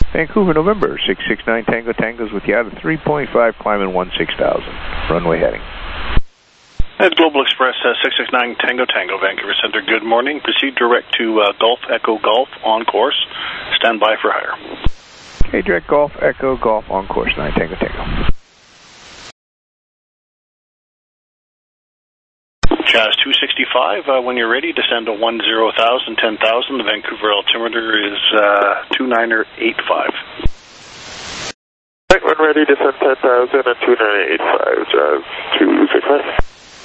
Vancouver, November, 669 Tango Tango's with you out of 3.5, climbing 16,000. Runway heading. At Global Express 669 Tango Tango, Vancouver Center, good morning. Proceed direct to Golf Echo Golf on course. Stand by for higher. Okay, direct Golf Echo Golf on course 9 Tango Tango. Jazz 265, when you're ready, descend to 10,000, 10,000. The Vancouver altimeter is 2985. Right, when ready, descend 10,000 and 2985, Jazz 265.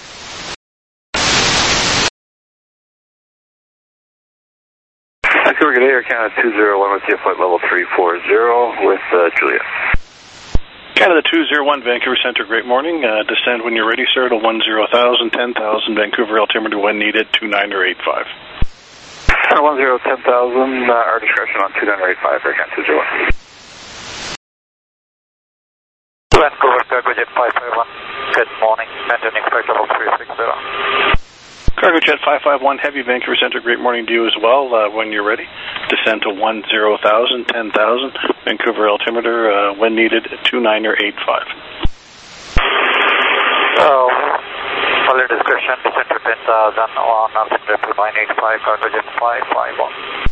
Vancouver, good day, Air Canada 201 with you, flight level 340 with Julia. Canada 201, Vancouver Center, great morning. Descend when you're ready, sir, to 10,000, 10,000. Vancouver altimeter when needed, 29 or 85. 10, 10,000, our discretion on 2985, Air Canada 201. Vancouver, Cargojet 551, good morning, maintaining flight level 360. Cargojet 551, Heavy, Vancouver Center, great morning to you as well. When you're ready, descend to 10,000, 10,000. Vancouver altimeter, when needed, 29 or 85. Follow discretion, descend to 10,000 on altimeter 2985, Cargojet 551.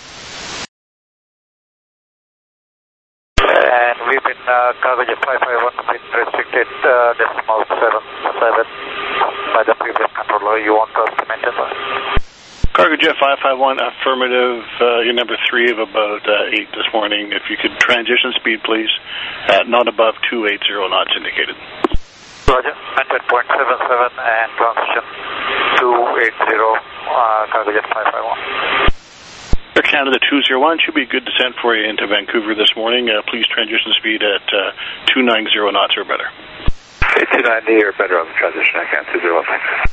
And we've been, Cargojet 551, been restricted decimal 77 by the previous controller. You want us to maintain that? Cargojet 551, affirmative. You're number 3 of about 8 this morning. If you could transition speed, please. Not above 280 knots indicated. Roger, maintain 0.77 and transition 280, Cargojet 551. Air Canada 201, should be a good descent for you into Vancouver this morning. Please transition speed at 290 knots or better. 290 or better on the transition, Air Canada 201, thanks.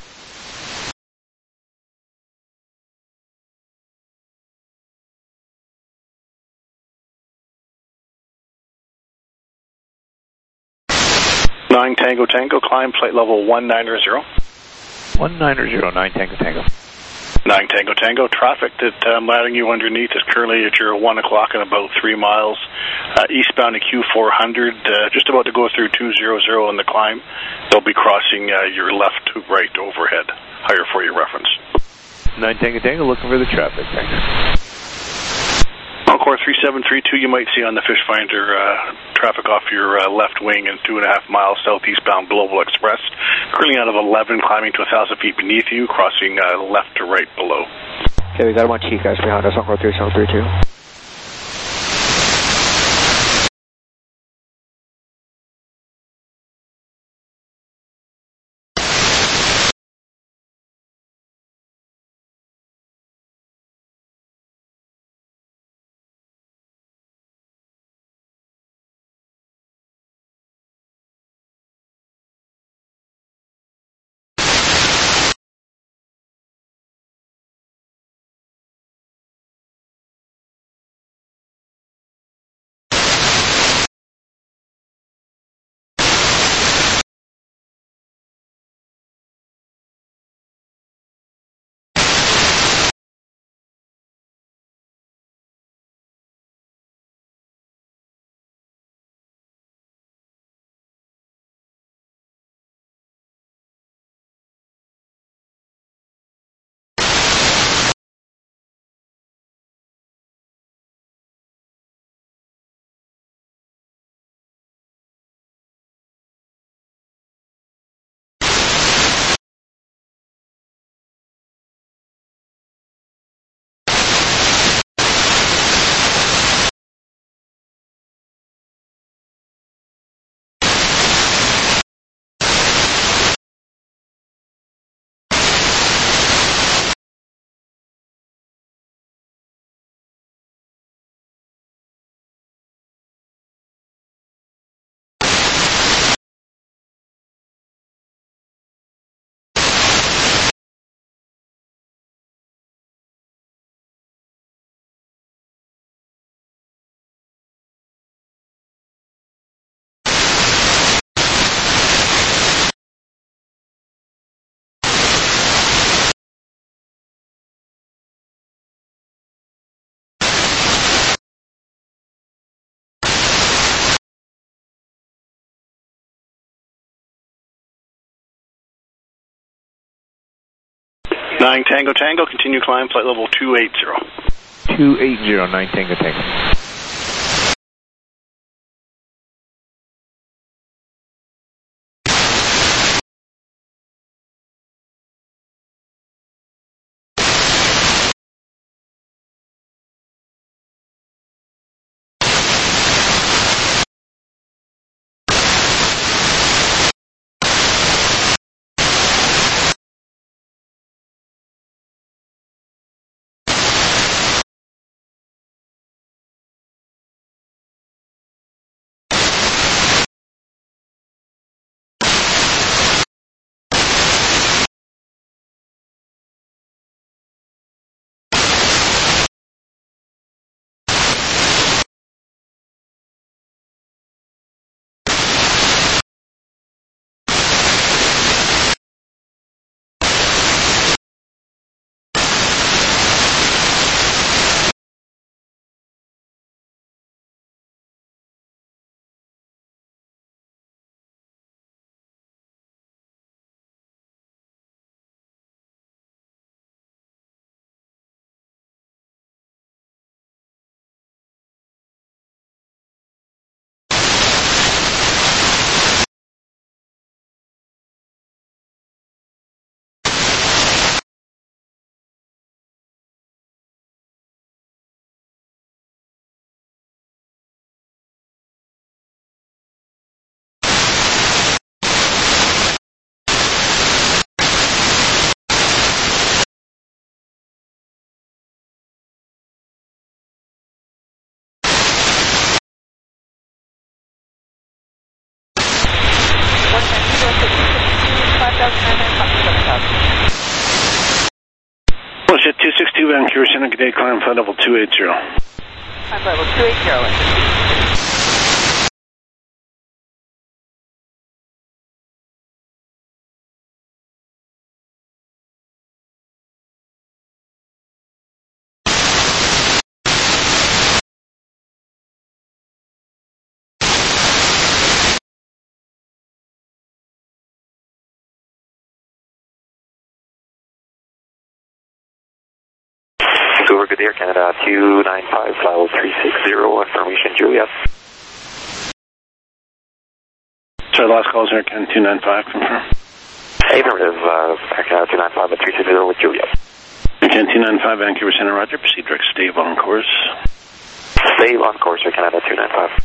Nine Tango Tango, climb flight level 190. 190, 9 Tango Tango. 9 Tango Tango, traffic that I'm letting you underneath is currently at your 1 o'clock and about 3 miles. Eastbound to Q400, just about to go through 200 on the climb. They'll be crossing your left to right overhead. Higher for your reference. 9 Tango Tango, looking for the traffic, thanks. Encore 3732, you might see on the Fish Finder traffic off your left wing and 2.5 miles southeastbound Global Express. Curling out of 11, climbing to 1,000 feet beneath you, crossing left to right below. Okay, we got a bunch of guys behind us, Encore 3732. 9 Tango Tango, continue climb, flight level 280. 280, 9 Tango Tango. Bullshit 262 Vancouver Center, good day, climb flight level 280. Climb level 280. Vancouver, good day, Air Canada 295, flight level 360, information Juliet. Sorry, last call is Air Canada 295, confirm. Affirmative, Air Canada 295 at 360 with Juliet. Air Canada 295, Vancouver Center, roger, proceed direct, stay on course. Stay on course, Air Canada 295.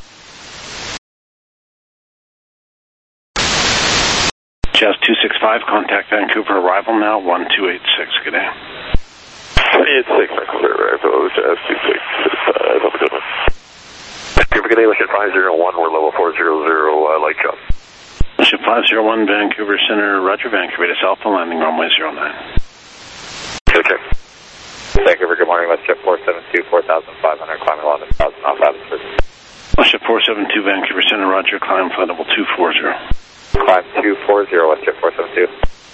Jazz 265, contact Vancouver, arrival now, 1286, good day. 286, Vancouver, arrival, Jazz 265, have a good one. Vancouver, good day, Mission 501, we're level 400, light jump. Mission 501, Vancouver Center, roger, Vancouver to Alpha, landing runway 09. Go check. Vancouver, good morning, let's check 472, 4,500, climbing 11,000 off altitude. Mission 472, Vancouver Center, roger, climb flight level 240. Climb 240, let's check 472.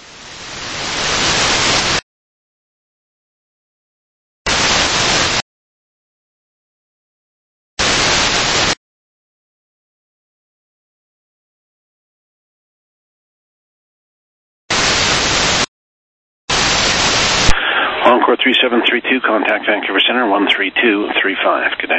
Encore 3732, contact Vancouver Center, 13235, good day.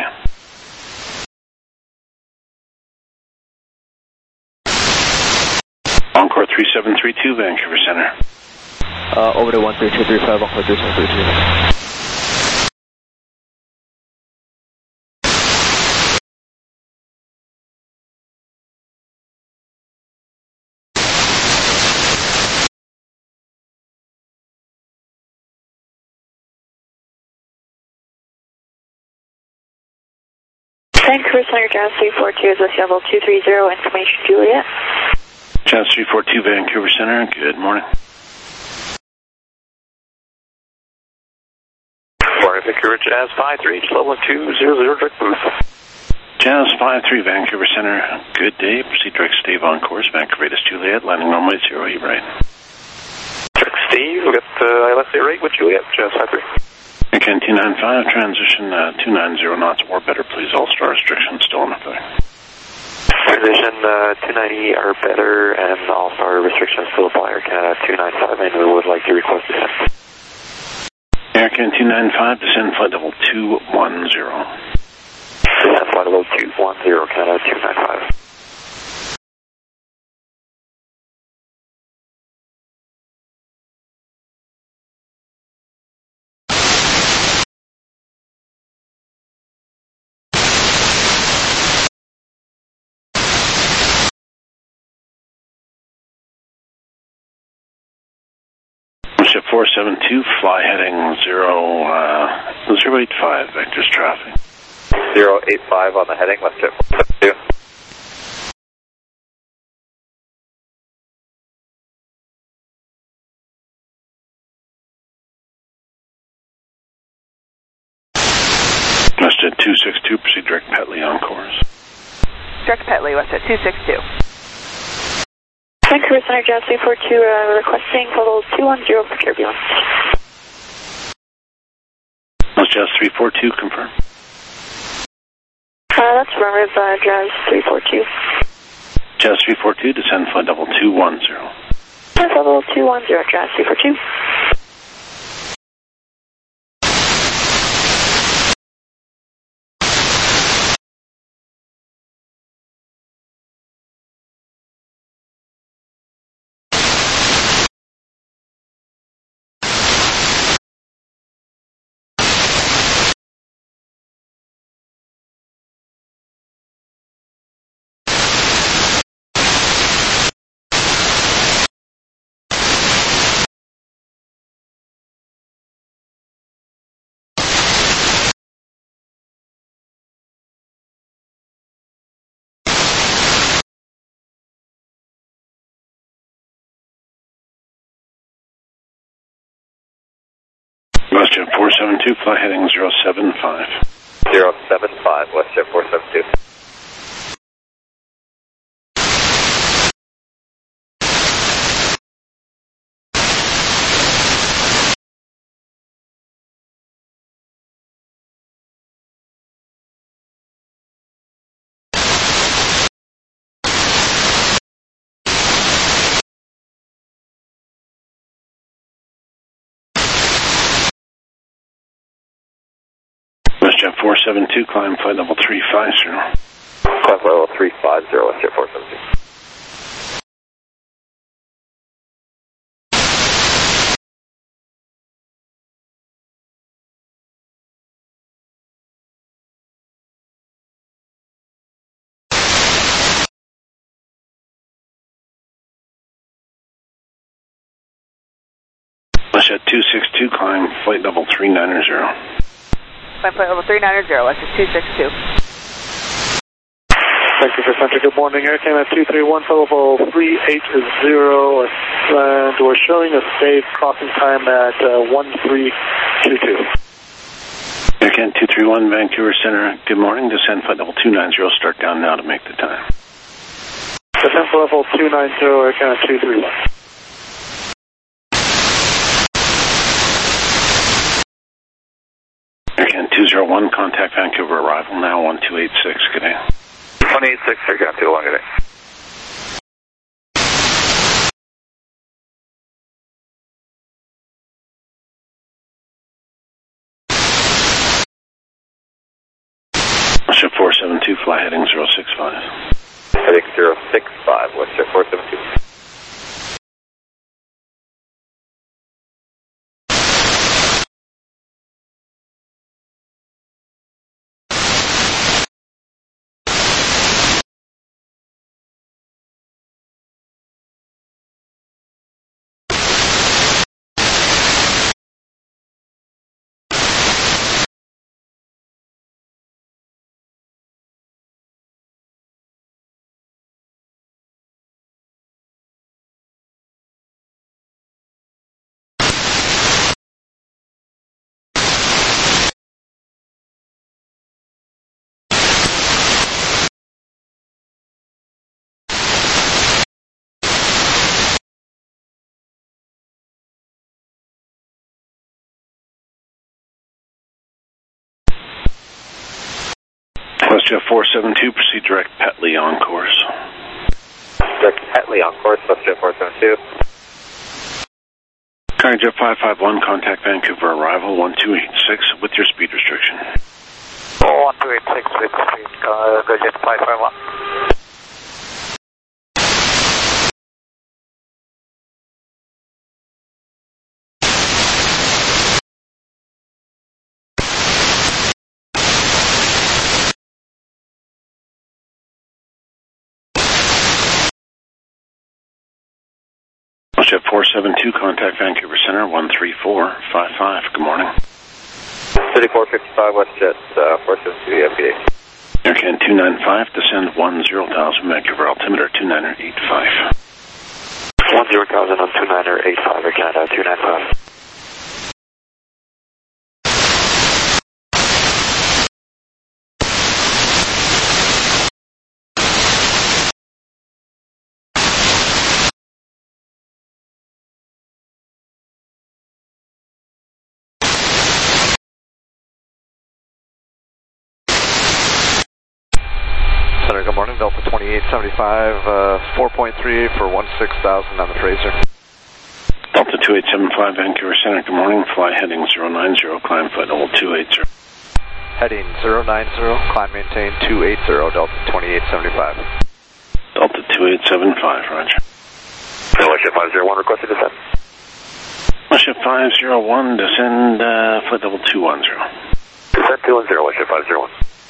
Encore 3732, Vancouver Center. Over to 13235, Encore 3732. Vancouver Center, Jazz 342 is with level 230, information Juliet. Jazz 342, Vancouver Center, good morning. Morning, Vancouver, Jazz 53, level 200, direct boost. Jazz 53, Vancouver Center, good day, proceed direct, stay on course, Vancouver to Juliet, landing runway 08, right. Direct Steve, we got ILSA rate with Juliet, Jazz 53. Again, 295, transition 290 knots or better, please. All star restrictions still in effect. Transition 290 or better, and all star restrictions still apply. Air Canada 295, and we would like to request descent. American 295, descend flight level 210. Descend flight level 210, Canada 295. Ship 472, fly heading 085, vectors traffic. 085 on the heading, left jet 472. Westjet 262, proceed direct Petley on course. Direct Petley, Westjet 262. Vancouver Center, Jazz 342, requesting level 210 for turbulence. Jazz 342, confirm. That's affirmative, Jazz 342. Jazz 342, descend flight level 210. That's level 210, Jazz 342. Westjet 472, fly heading 075. 075, Westjet 472. Westjet 472, climb flight level 350. Climb level 350, Westjet 472. Westjet 262, climb flight level 390. Climb flight level 390, Westjet 262. Vancouver Center, good morning. Air Canada 231, level 380, and we're showing a safe crossing time at 1322. Air Canada 231, Vancouver Center, good morning. Descend flight level 290, start down now to make the time. Descend level 290, Air Canada 231. Air Canada 201, contact Vancouver, arrival now 1286, good day. 186, Air Canada 201, good day. Westjet 472, fly heading 065. Heading 065, Westjet 472. Westjet 472, proceed direct Petley on course. Direct Petley on course, Westjet 472. Cargo 551, contact Vancouver arrival 1286 with your speed restriction. 1286 with speed, GoJet 551. Jet 472, contact Vancouver Center 13455. Good morning. City 455, WestJet 472, FBA. Aircan 295, descend 10,000, Vancouver altimeter 2985. 10,000 on 2985, Canada 295. Center, good morning. Delta 2875, 4.3 for 16,000 on the Fraser. Delta 2875, Vancouver Center. Good morning. Fly heading 090, climb flight level 280. Heading 090, climb maintain 280, Delta 2875. Delta 2875, roger. WestJet 501, requested descent. WestJet 501, descend flight level 210. Descent 210, WestJet 501.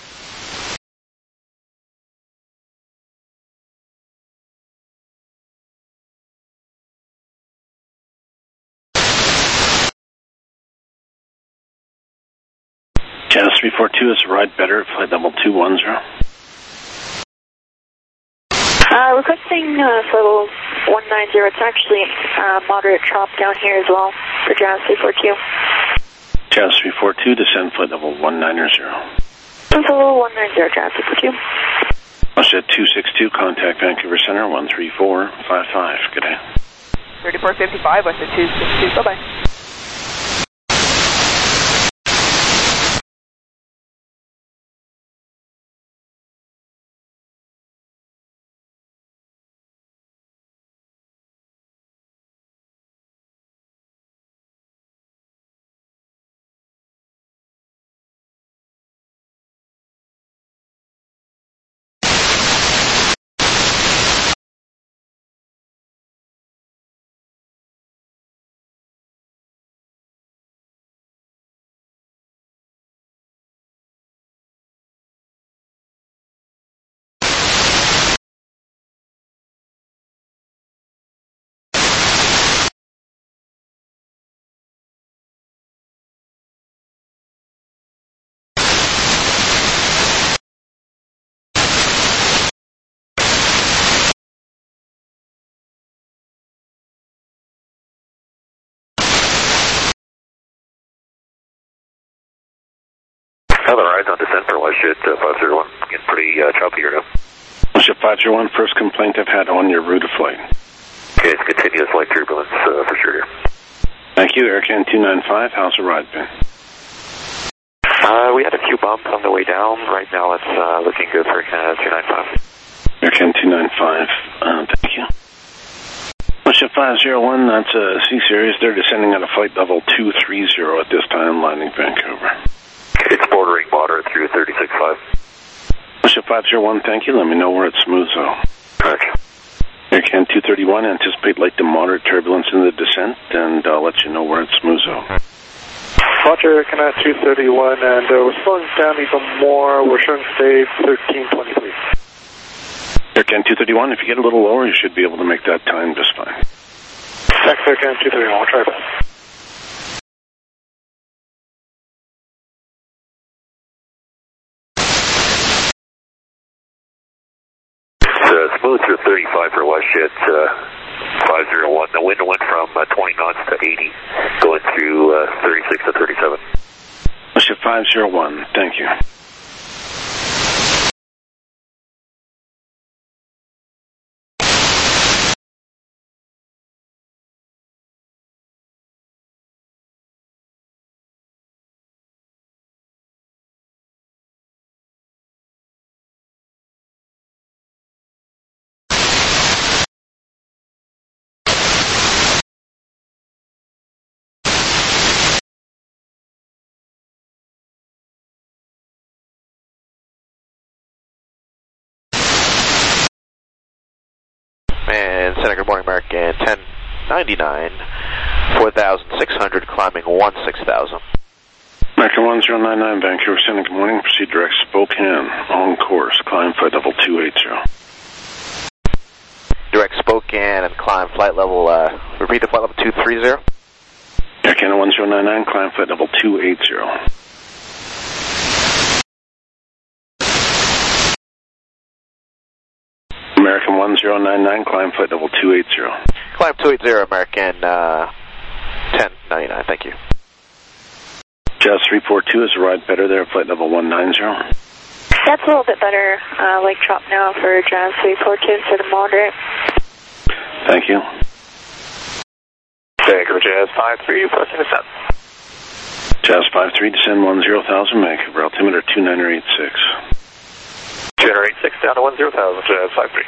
Jazz 342 is a ride better at flight level 210. Requesting level 190. It's actually moderate drop down here as well for Jazz 342. Jazz 342, descend flight level 190. Level 190, Jazz 342. WestJet 262, contact Vancouver Center 13455. Good day. 3455, WestJet 262, bye-bye. Other rides on descent for WestJet 501. Getting pretty choppy here now. WestJet 501, first complaint I've had on your route of flight. Okay, it's continuous light turbulence for sure here. Thank you. Aircan 295, how's the ride been? We had a few bumps on the way down. Right now it's looking good for Canada 295. Aircan 295, thank you. WestJet 501, that's a C-Series. They're descending at a flight level 230 at this time, landing Vancouver. It's bordering moderate through 36.5. WestJet 501, thank you. Let me know where it's smooth though. Roger. Aircan 231, anticipate light to moderate turbulence in the descent, and I'll let you know where it's smooth though. Roger, Canada 231, and we're slowing down even more. We're showing stage 1323. Aircan 231, if you get a little lower, you should be able to make that time just fine. Thanks, Aircan 231. I'll try that. Smooth through 35 for WestJet 501. The wind went from 20 knots to 80, going through 36 to 37. WestJet 501, thank you. Center, good morning, American 1099, 4,600, climbing 16,000. American 1099, Vancouver Center, good morning. Proceed direct Spokane, on course, climb flight level 280. Direct Spokane and climb flight level, repeat the flight level 230. American 1099, climb flight level 280. American 1099, climb flight level 280. Climb 280, American 1099, thank you. Jazz 342, is the ride better there, flight level 190? That's a little bit better, lake drop now for Jazz 342 for the moderate. Thank you. Vancouver Jazz 53, requesting descent. Jazz 53, descend 10,000, Vancouver, altimeter 2986. 286 down to 10,000, Jazz 53.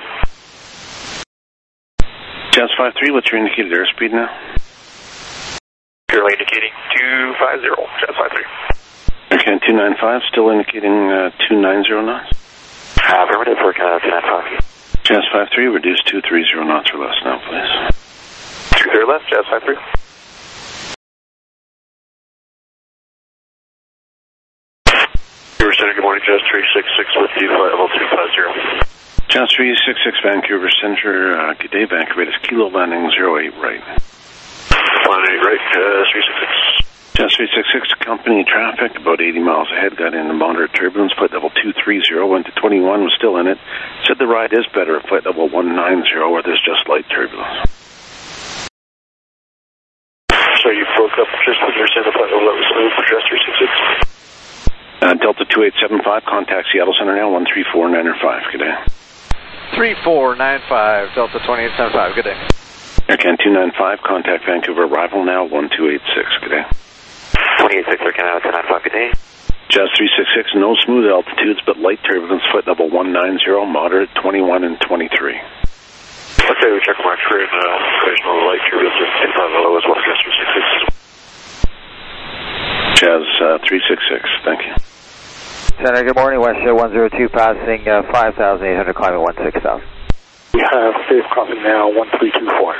Jazz 53, what's your indicated airspeed now? Currently indicating 250, Jazz 53. Okay, 295, still indicating 290 knots? Affirmative for Canada 295. Jazz 53, reduce 230 knots or less now, please. 230 less, Jazz 53. Vancouver Center, good morning, Jazz 366 with you, flight level 250. Jazz 366, Vancouver Center, good day, Vancouver, it is Kilo landing 08 right. Landing right, Jazz 366. Jazz 366, company traffic, about 80 miles ahead, got into moderate turbulence, flight level 230, went to 21, was still in it. Said the ride is better at flight level 190, where there's just light turbulence. So you broke up just when you were saying the flight level that was smooth for Jazz 366? Delta 2875, contact Seattle Center now, 13495, good day. 3495, Delta 2875, good day. Aircan 295, contact Vancouver, arrival now, 1286, good day. 286, Canada 295, good day. Jazz 366, no smooth altitudes, but light turbulence, flight level 190, moderate 21 and 23. Let's say we check mark for occasional light turbulence in front of the low as well, Jazz 366. Jazz 366, thank you. Center, good morning, West 102, passing 5,800, climbing 16,000. We have safe crossing now, 1324.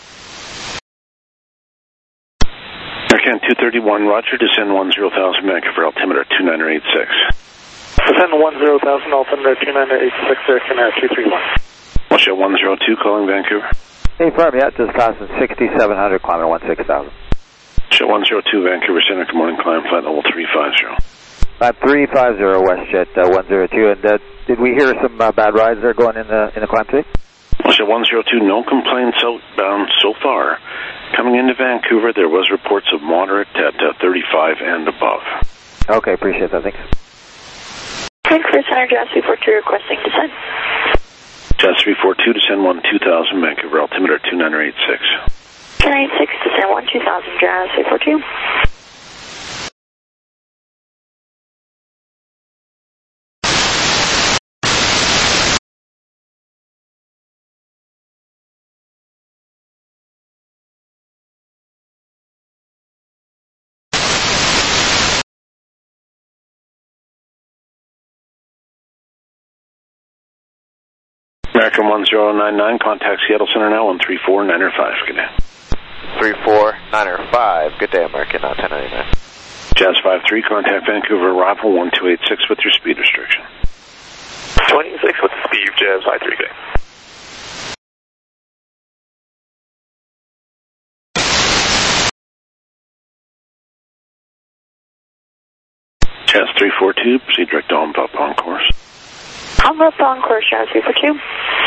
Aircan 231, Roger, descend 10,000, Vancouver, altimeter 2986. Descend 10,000, altimeter 2986, Aircan 231. Russia 102, calling Vancouver. Hey, firm, yeah, just passing 6,700, climbing 16,000. Russia 102, Vancouver Center, good morning, climb flight level 350. 350, WestJet 102, and did we hear some bad rides there going in the climb today? Russia 102, no complaints outbound so far. Coming into Vancouver, there was reports of moderate at 35 and above. Okay, appreciate that, thanks. Vancouver Center, Jazz 342 requesting descent. Jazz 342, descend 12,000, Vancouver, altimeter 2986. 296, descend 12,000, Jazz 342. American 1099, contact Seattle Center now, 13495, good day. 34905, good day, American 1099. Jazz 53, contact Vancouver, arrival 1286 with your speed restriction. 26 with the speed, Jazz 53, good day. Jazz 342, proceed direct on up on course. I'm up on course, Jazz 342.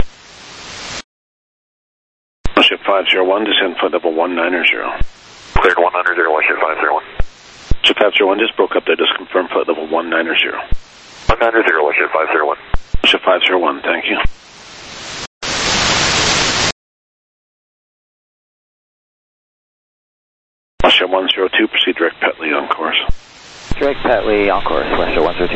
Ship 501, descend flight level 190. Cleared 190, Ship 501. Ship 501 just broke up there, just confirm flight level 190. 190, Ship 501. Ship 501, thank you. Ship 102, proceed direct Petley on course. Direct Petley on course, West 102.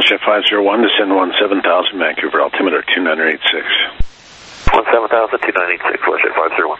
Jet 501, descend 17,000, Vancouver, altimeter 2986. 17,000, 2986, Jet 501.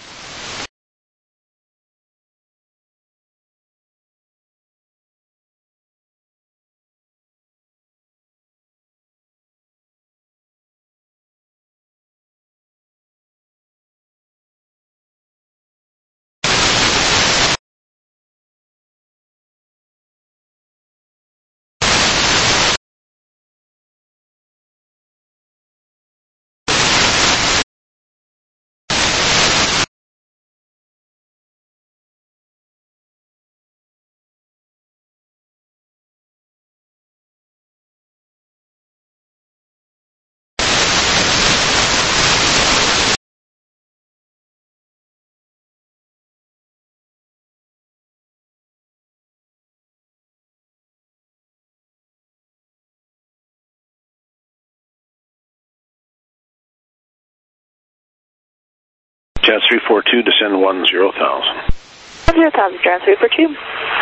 Jet 342, descend 10,000. 10,000, Jet 342.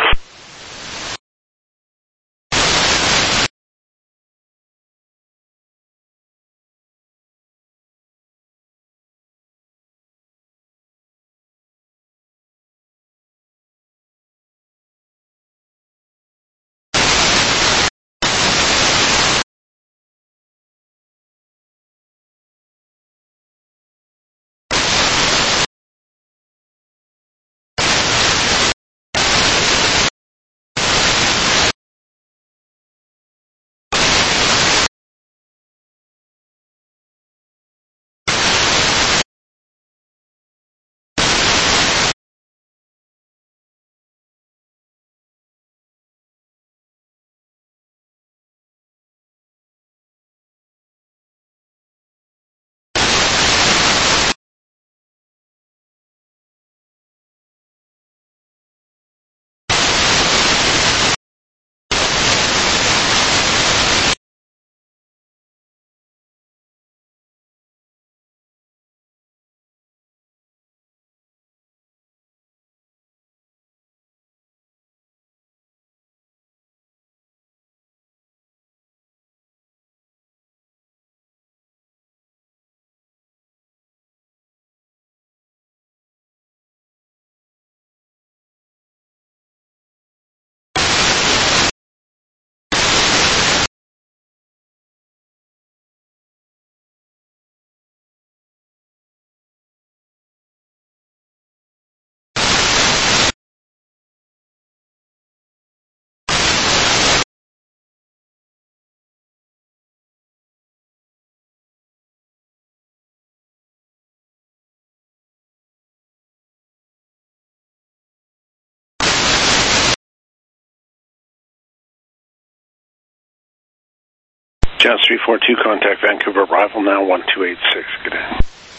Jet 342, contact Vancouver, arrival now 1286. Good day.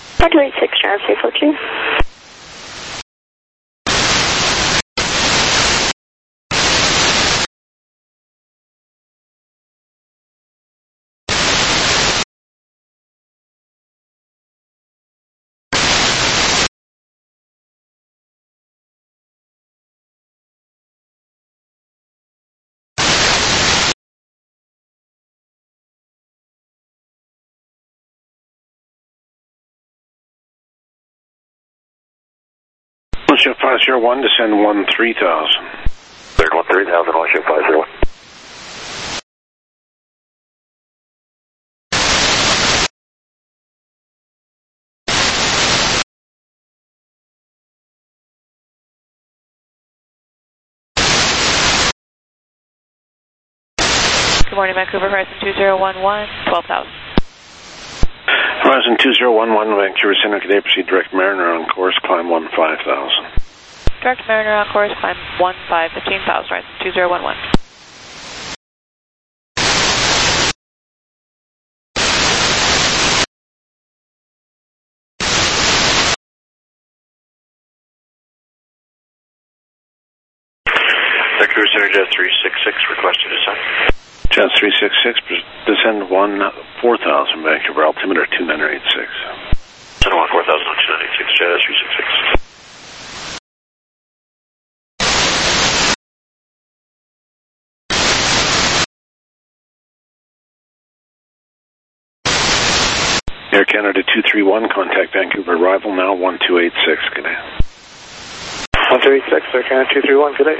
1286, Jet 342. Jet 501, descend 13,000. Third 13,000, Jet 501. Good morning, Vancouver, Horizon 2011, 12,000. Horizon 2011, Vancouver Center, today proceed direct Mariner on course, climb 15,000. Direct Mariner on course, climb 15,000, Horizon 2011. Vancouver Center, Jet 366, requested descent. Jet 366, descend 4,000, Vancouver, altimeter 2986. 4,000, 2986, Jet 366. Air Canada 231, contact Vancouver arrival now 1286, good day. 1286, Air Canada 231, good day.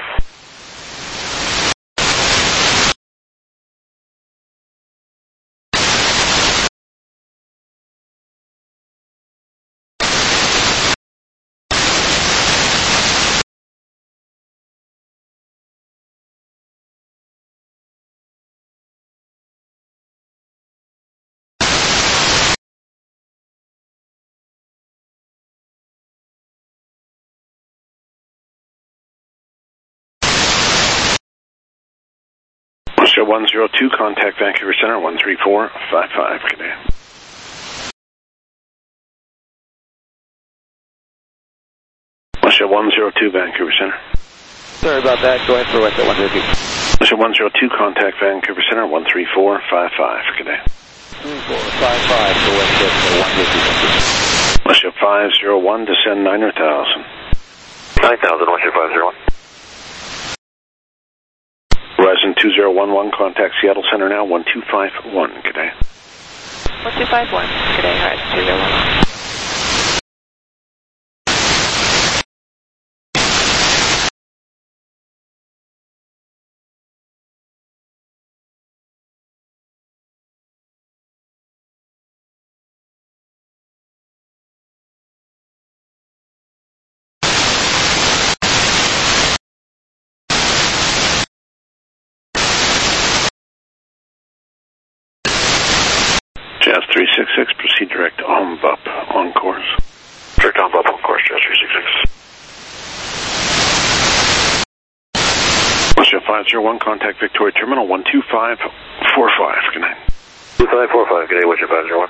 Show 102, contact Vancouver Center 13455, good day. Show 102, Vancouver Center. Sorry about that, go ahead for West at 102. Show 102, contact Vancouver Center 13455, good day. 455 for West at 102. Show 501, descend 9,000. 9,000, West 501. Horizon 2011, contact Seattle Center now 1251, good day. 1251, good day, Horizon 201. Jazz 366, proceed direct on BUP, on course. Direct on BUP, on course, Jazz 366. Russia 501, contact Victoria Terminal 12545, good night. 2545, good day, Western 501.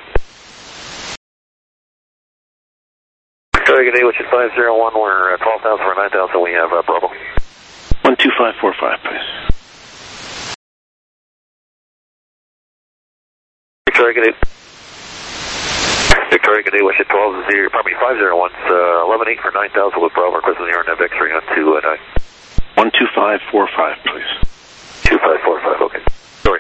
Victoria, good day, Western 501, we're at 12,000 for 9,000, we have Bravo. 12545, please. Victoria, good day. Victoria, good day, Western 501, 11-8 for 9,000 with Bravo, requesting the RNAV X-ray on 2-9. 12545, please. 2545, okay. Sorry.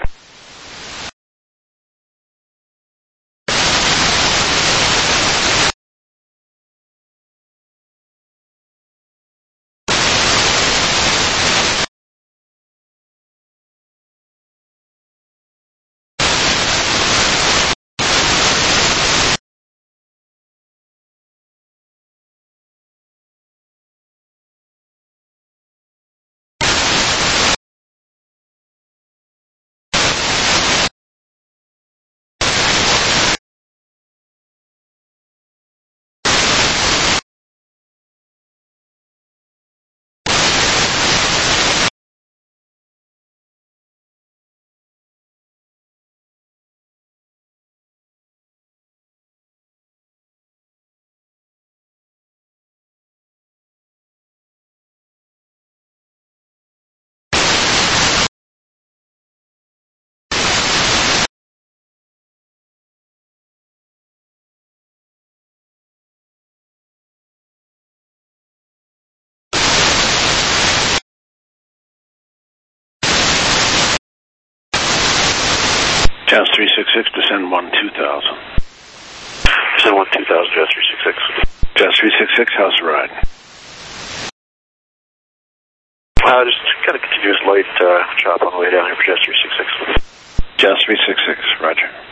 Jazz 366, descend 12000. Descend 12000, Jazz 366. Jazz 366, how's the ride? Just kind of continuous light chop on the way down here for Jazz 366. Jazz 366, roger.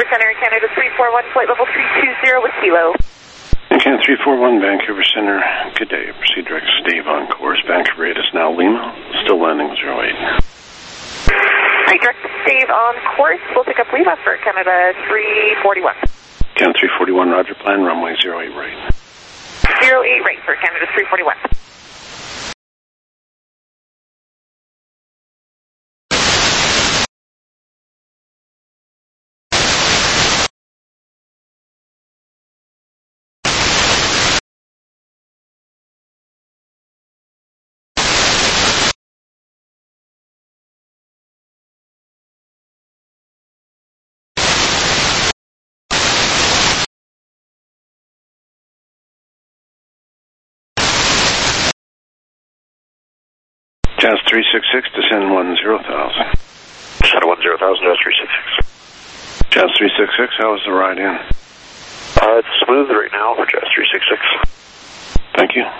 Vancouver Center, Canada 341, flight level 320 with Kilo. Can 341 Vancouver Center. Good day. Proceed direct Dave on course. Vancouver 8 is now Lima. Still landing 08. Right, direct Dave on course. We'll pick up Lima for Canada 341. Can 341 Roger, plan runway 08 right. 08 right for Canada 341. Jazz 366, descend 10,000. Descend 10,000, Jazz 366. Jazz 366, how was the ride in? It's smooth right now for Jazz 366. Thank you.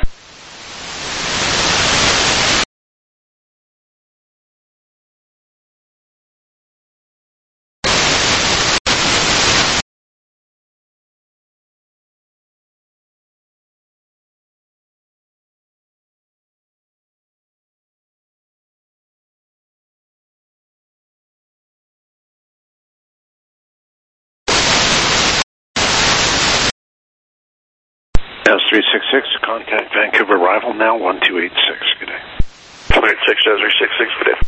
Jazz 366, contact Vancouver arrival now 1286. Good day. 286, Jazz 366, good day.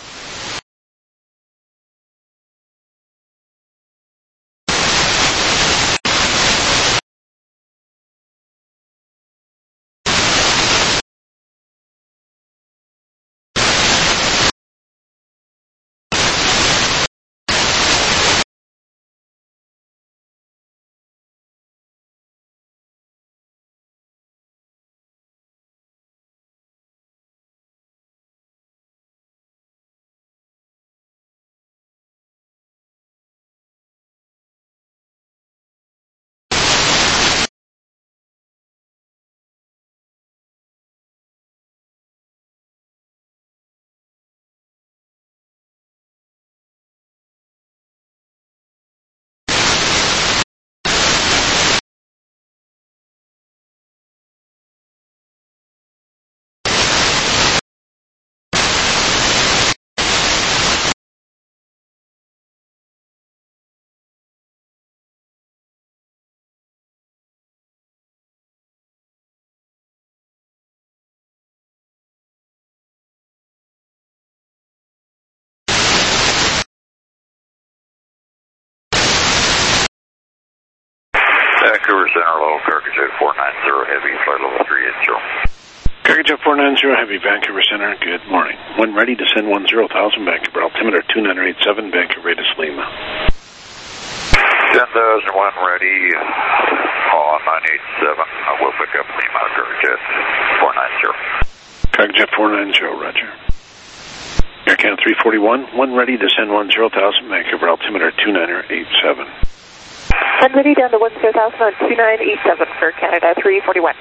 Vancouver Center, low, Cargojet 490 Heavy, flight level 380. Cargojet 490 Heavy, Vancouver Center, good morning. When ready, descend 10,000, Vancouver, altimeter 2987, Vancouver radius Lima. 10,000, when ready, on 987, we'll pick up Lima, Cargojet 490. Cargojet 490, roger. Air Canada 341, when ready, descend 10,000, Vancouver, altimeter 2987. When ready, down to 10,000 on 2987 for Canada 341.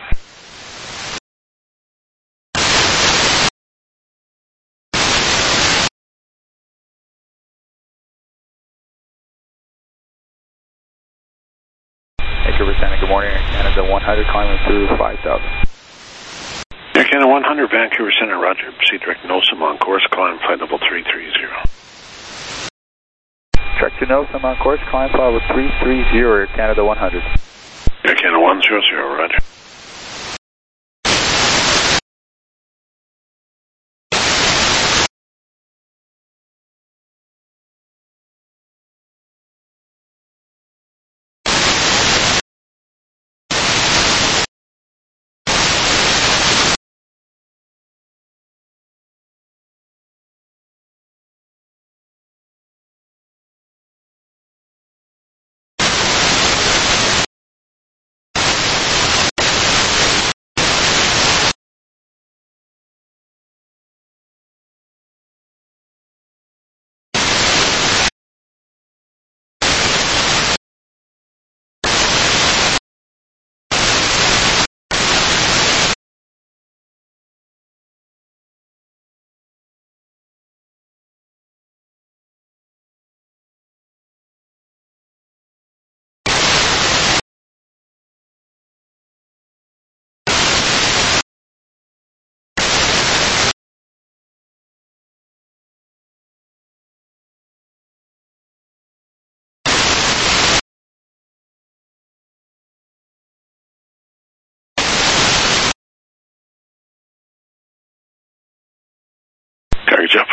Vancouver Center, good morning. Air Canada 100, climbing through 5,000. Air Canada 100, Vancouver Center, roger. Proceed direct NOSAM on course, climb flight level 330. Track to NOSAM on course, climb flight level 330, Air Canada 100. Air Canada 100, roger.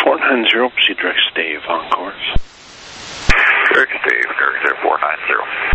490, proceed direct stave on course. Direct stave, Cargo 490.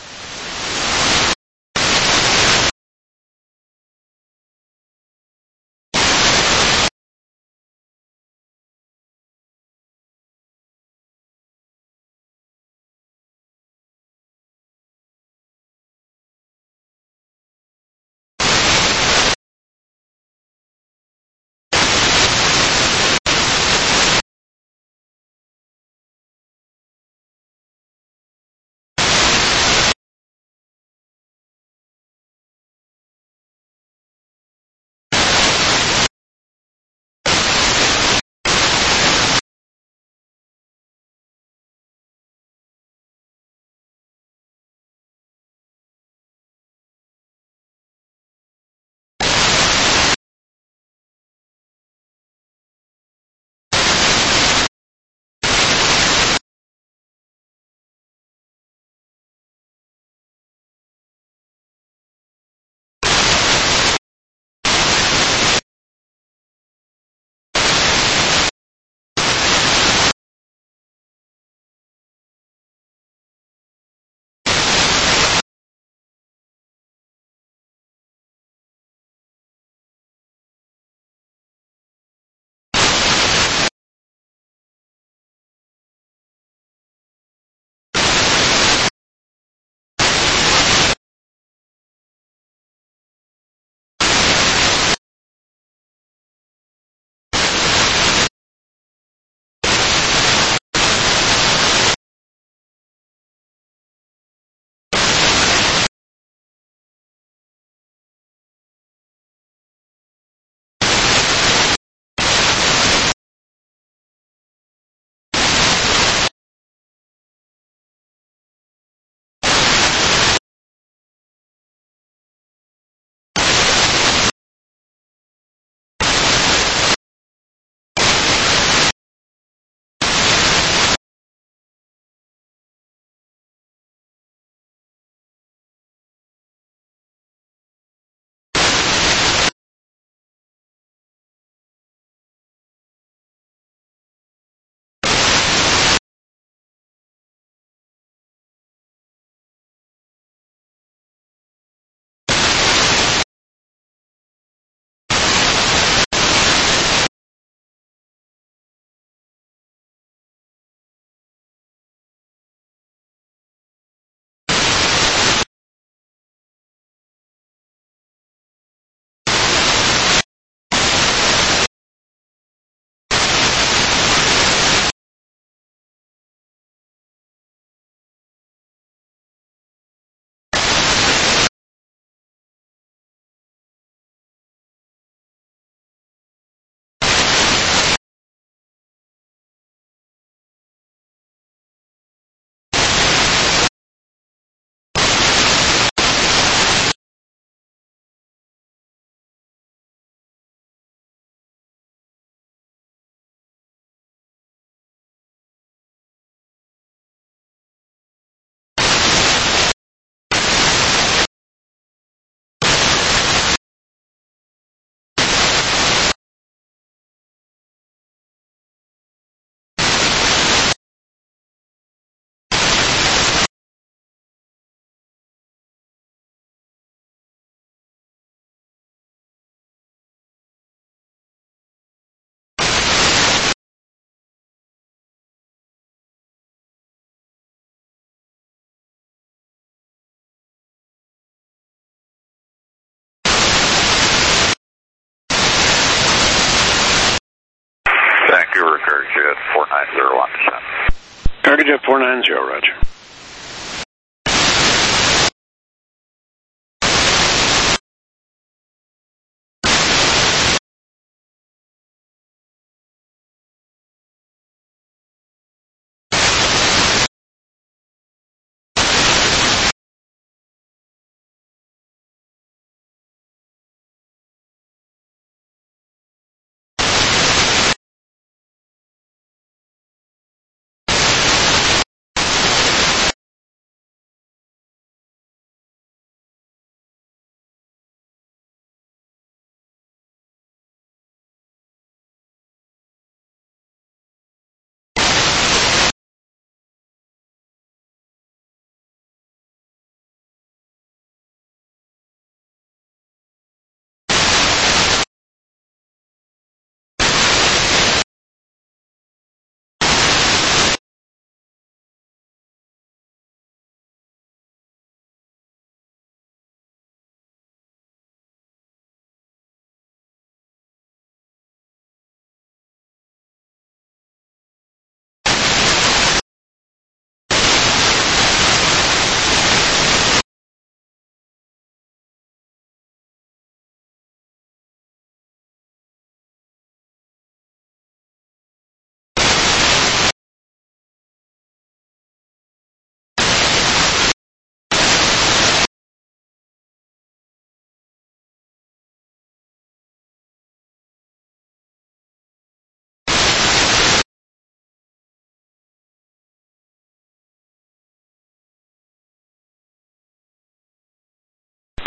Vancouver, Cargojet 4901. Cargojet 490, roger.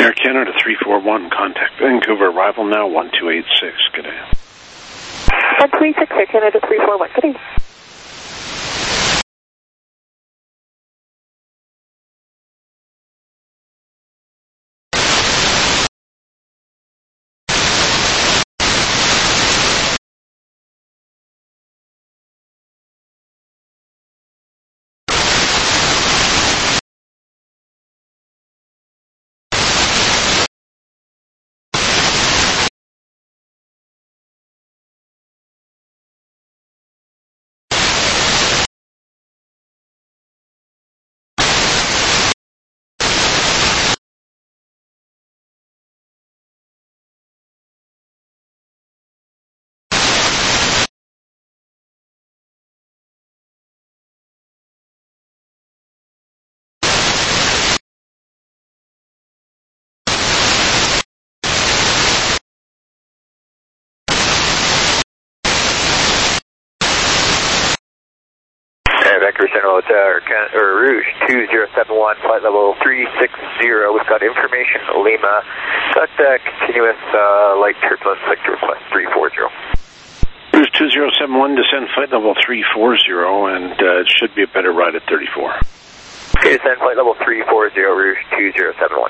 Air Canada 341, contact Vancouver, arrival now 1286, good day. 136, Air Canada 341, good day. Vancouver Central Hotel, Rouge 2071, flight level 360. We've got information, Lima. Got continuous light turbulence, sector request 340. Rouge 2071, descend flight level 340, and it should be a better ride at 34. Okay, descend flight level 340, Rouge 2071.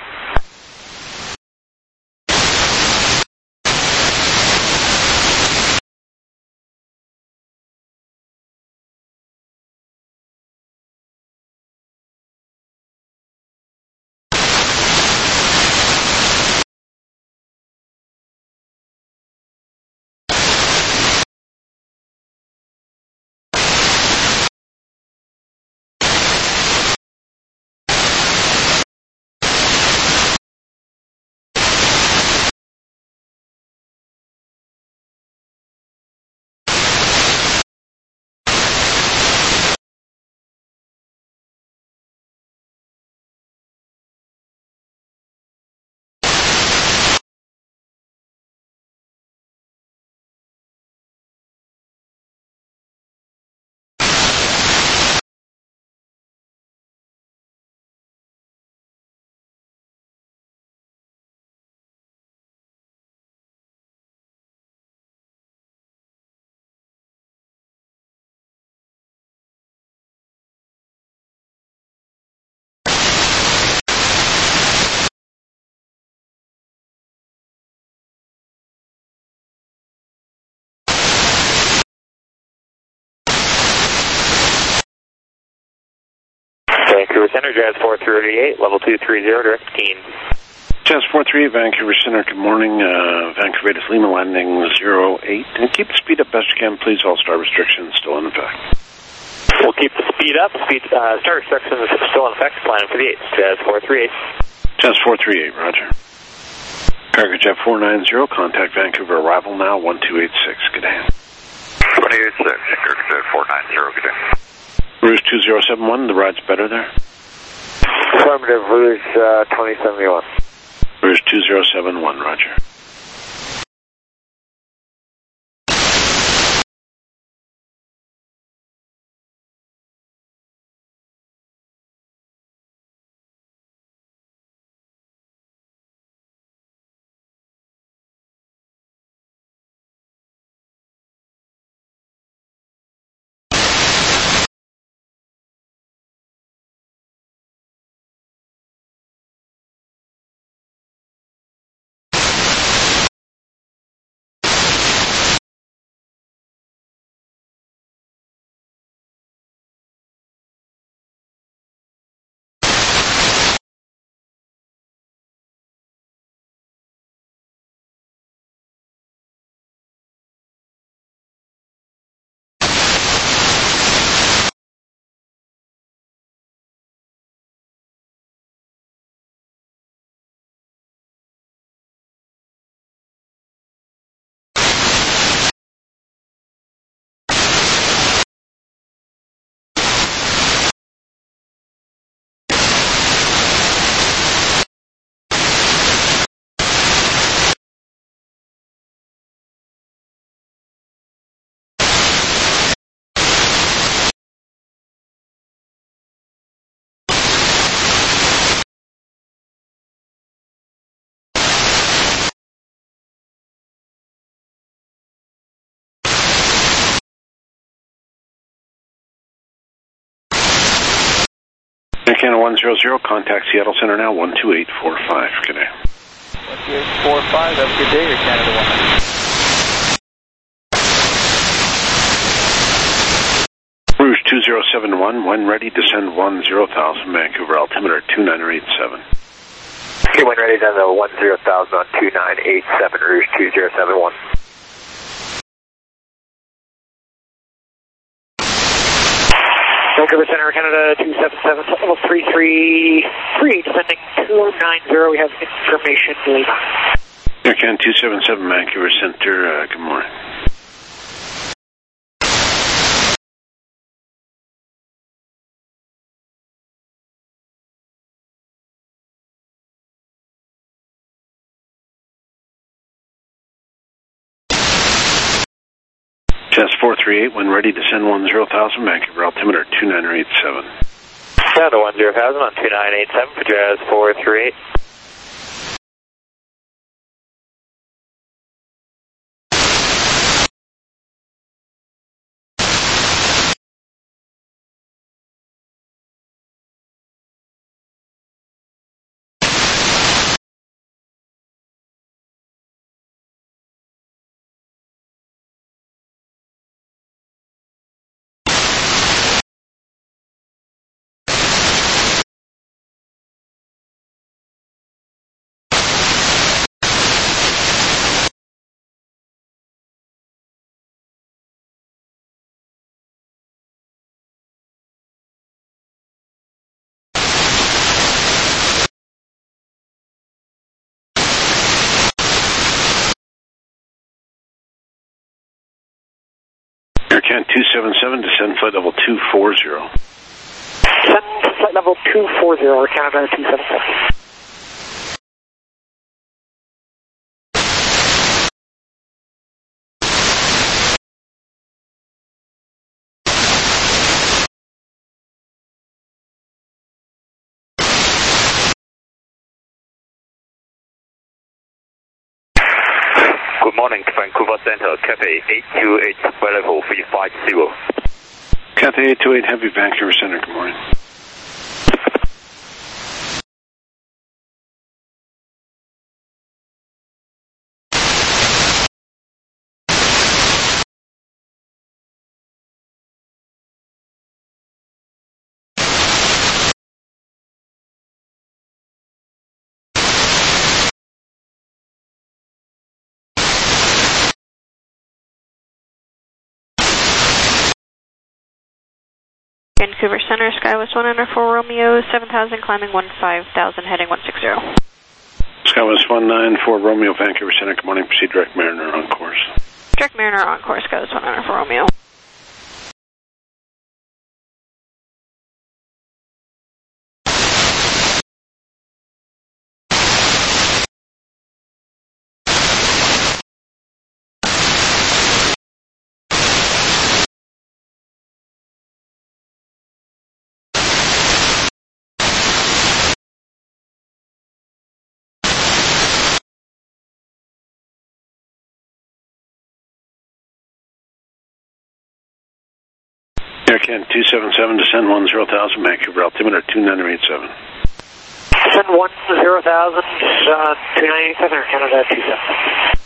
Vancouver Center, Jazz 438, level 230, direct Keen. Jazz 438, Vancouver Center, good morning. Vancouver to Lima, landing 08. And keep the speed up best you can, please. All star restrictions still in effect. We'll keep the speed up. Star restrictions still in effect. Planning for the 8th. Jazz 438. Jazz 438, roger. Cargo Jet 490, contact Vancouver, arrival now 1286, good day. 286, Cargo Jet 490, good day. Rouge 2071, the ride's better there? Affirmative, Rouge 2071. Rouge 2071, roger. Air Canada 100, contact Seattle Center now, 12845. Good day. 12845, have a good day, Air Canada 100. Rouge 2071, when ready, descend 10,000, Vancouver, altimeter 2987. Okay, when ready, descend 10,000 on 2987, Rouge 2071. Vancouver Center, Canada 277, level 333, descending 290. We have information, Lima. Air Canada 277, Vancouver Center, good morning. Chess 438, when ready, descend 10,000, Vancouver, altimeter 2987. Canada 10,000 on 2987 for Jazz 438. Air Canada 277, descend flight level 240. Descend flight level 240, Air Canada 277. Good morning, Vancouver Center, Cathay 828, flight level 350. Cathay 828, heavy, Vancouver Center, good morning. Vancouver Center, Skywest 194 Romeo, 7,000, climbing 15,000, heading 160. Skywest 194 Romeo, Vancouver Center, good morning, proceed direct Mariner on course. Direct Mariner on course, Skywest 194 Romeo. Air Canada 277, descend 10,000, Vancouver, altimeter 2987. Descend 10,000, 2987, Air Canada 277.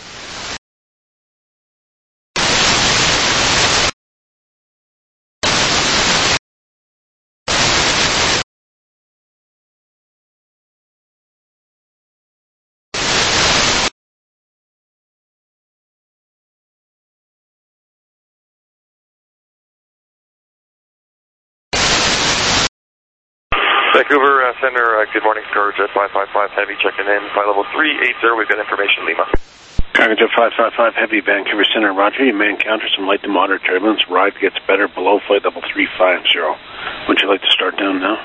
Vancouver Center, good morning, Cargojet 555 Heavy checking in, flight level 380, we've got information, Lima. Cargojet 555 Heavy, Vancouver Center, roger, you may encounter some light to moderate turbulence, ride gets better below flight level 350. Would you like to start down now?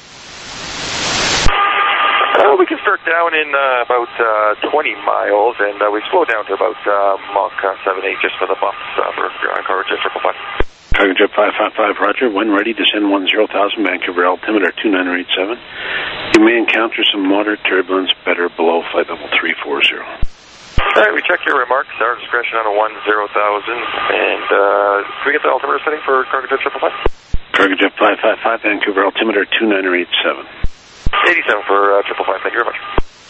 We can start down in about 20 miles, and we slow down to about Mach 78 just for the bumps for Cargojet 555. Cargojet 555, roger. When ready, descend 10,000, Vancouver, altimeter 2987. You may encounter some moderate turbulence, better below flight level 340. All right, we check your remarks. Our discretion on a 10,000. And can we get the altimeter setting for Cargojet 555? Cargojet 555, Vancouver, altimeter 2987. 87 for 555, thank you very much.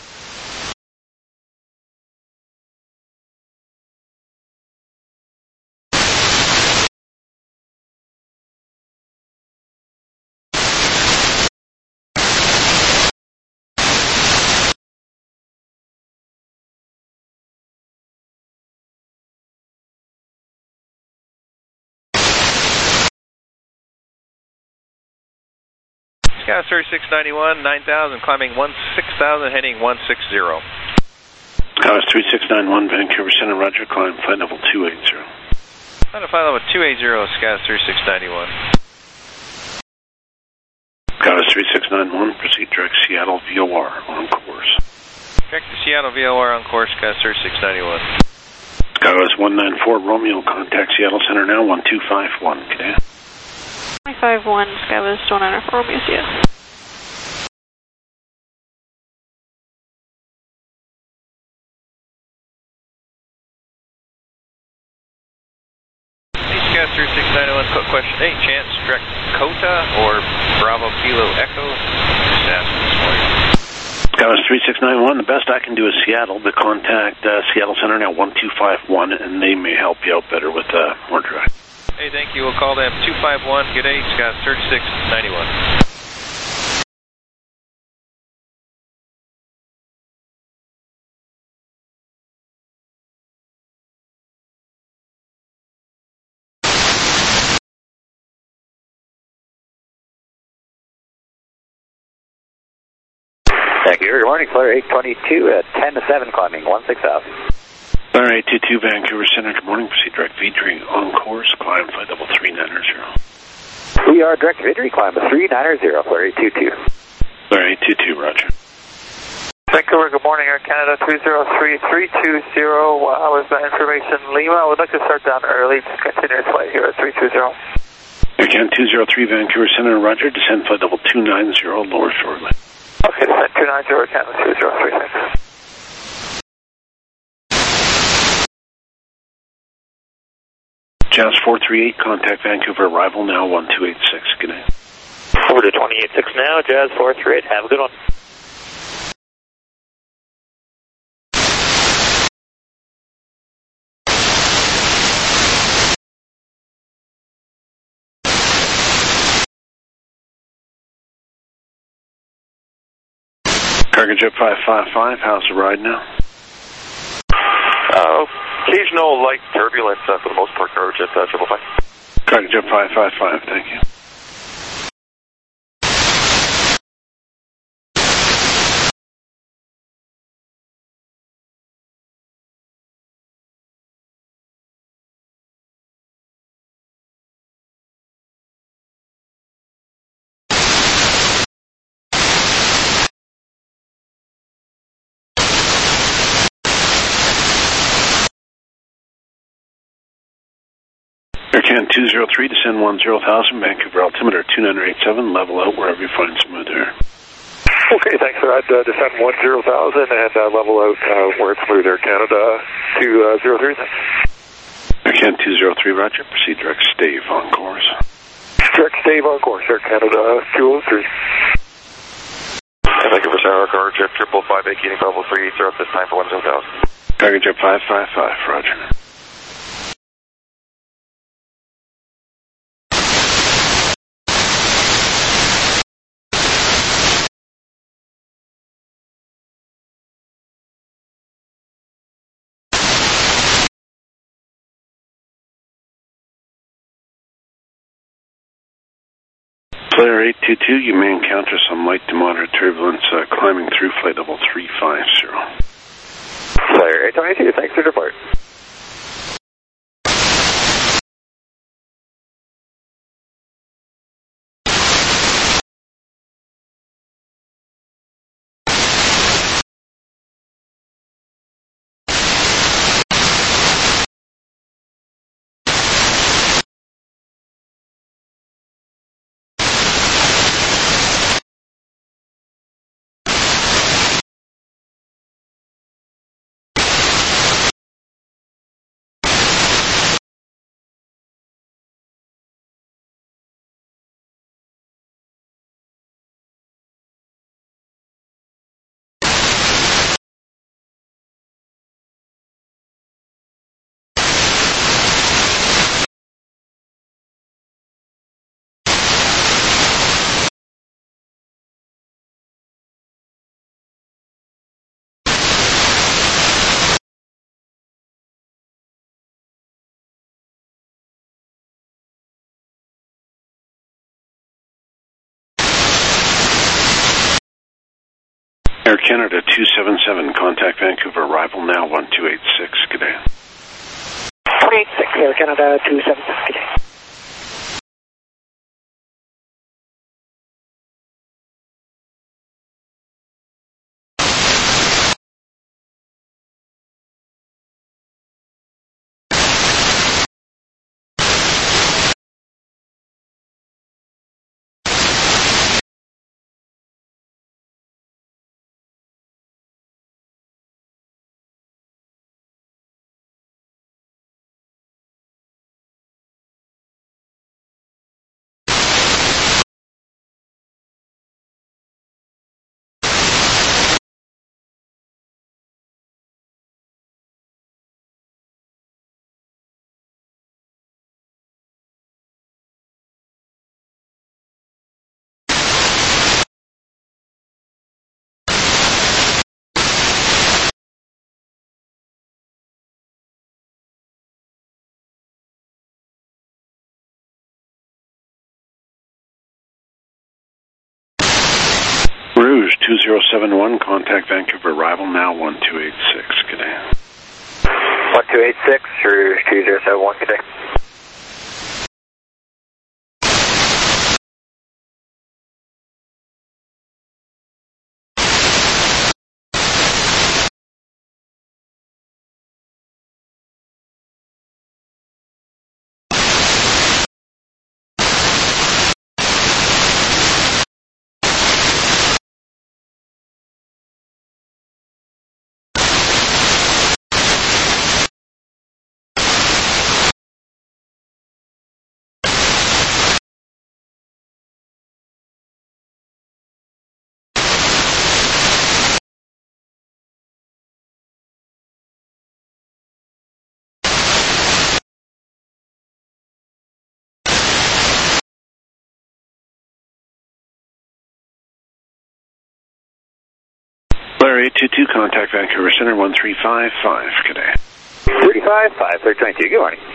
Sky 3691, 9000, climbing 16,000, heading 160. Sky 3691, Vancouver Center, roger, climb flight level 280. Flight level 280, Sky 3691. Sky 3691, proceed direct Seattle VOR on course. Direct to Seattle VOR on course, Sky 3691. Sky 194, Romeo, contact Seattle Center now, 1251, good day. 251, Skywest 194 Romeo, Seattle. Hey, Sky 3691, quick question. Hey, chance direct Dakota or Bravo Kilo Echo? Just asking this morning. Sky 3691, the best I can do is Seattle, but contact Seattle Center now, 1251, and they may help you out better with more direct. Hey, thank you. We'll call them 251. Good day, Sky 3691. Thank you. Good morning, Flare 822 at 10 to 7, climbing 16,000. Flare 822, Vancouver Center, good morning. Proceed direct Vidri on course, climb flight level 390. We are direct Vidri, climb 390, Flare 822. Flare 822, roger. Vancouver, good morning, Air Canada 203-320. With that information, Lima, I would like to start down early to continue flight here at 320. Air Canada 203, Vancouver Center, roger. Descend flight level 290, lower shortly. Okay, descend 290, Air Canada 203, thanks. Jazz 438, contact Vancouver, arrival now, 1286, good night. Over to 286 now, Jazz 438, have a good one. Cargojet 555, how's the ride now? Occasional light turbulence for the most part, Cargojet 555. Cargojet 555, thank you. Air Canada 203, descend 10,000, Vancouver, altimeter 2987, level out wherever you find smooth air. Okay, thanks for that. Descend 10,000 and level out where it's smooth, Air Canada 203. Air Canada 203, roger. Proceed direct stave on course. Direct stave on course, Air Canada 203. And thank you for Sarah, Cargojet 555, vacating level 380 at this time for 10,000. Cargojet 555, roger. Flare 822, you may encounter some light to moderate turbulence climbing through flight level 350. Flare 822, thanks for the report. Air Canada 277, contact Vancouver, arrival now 1286, good day. 286, Air Canada 277, good day. Rouge 2071, contact Vancouver, arrival now 1286, good day. 1286, Rouge 2071, good day. Blair 822, contact Vancouver Center 1355, good day. 355, 322, good morning.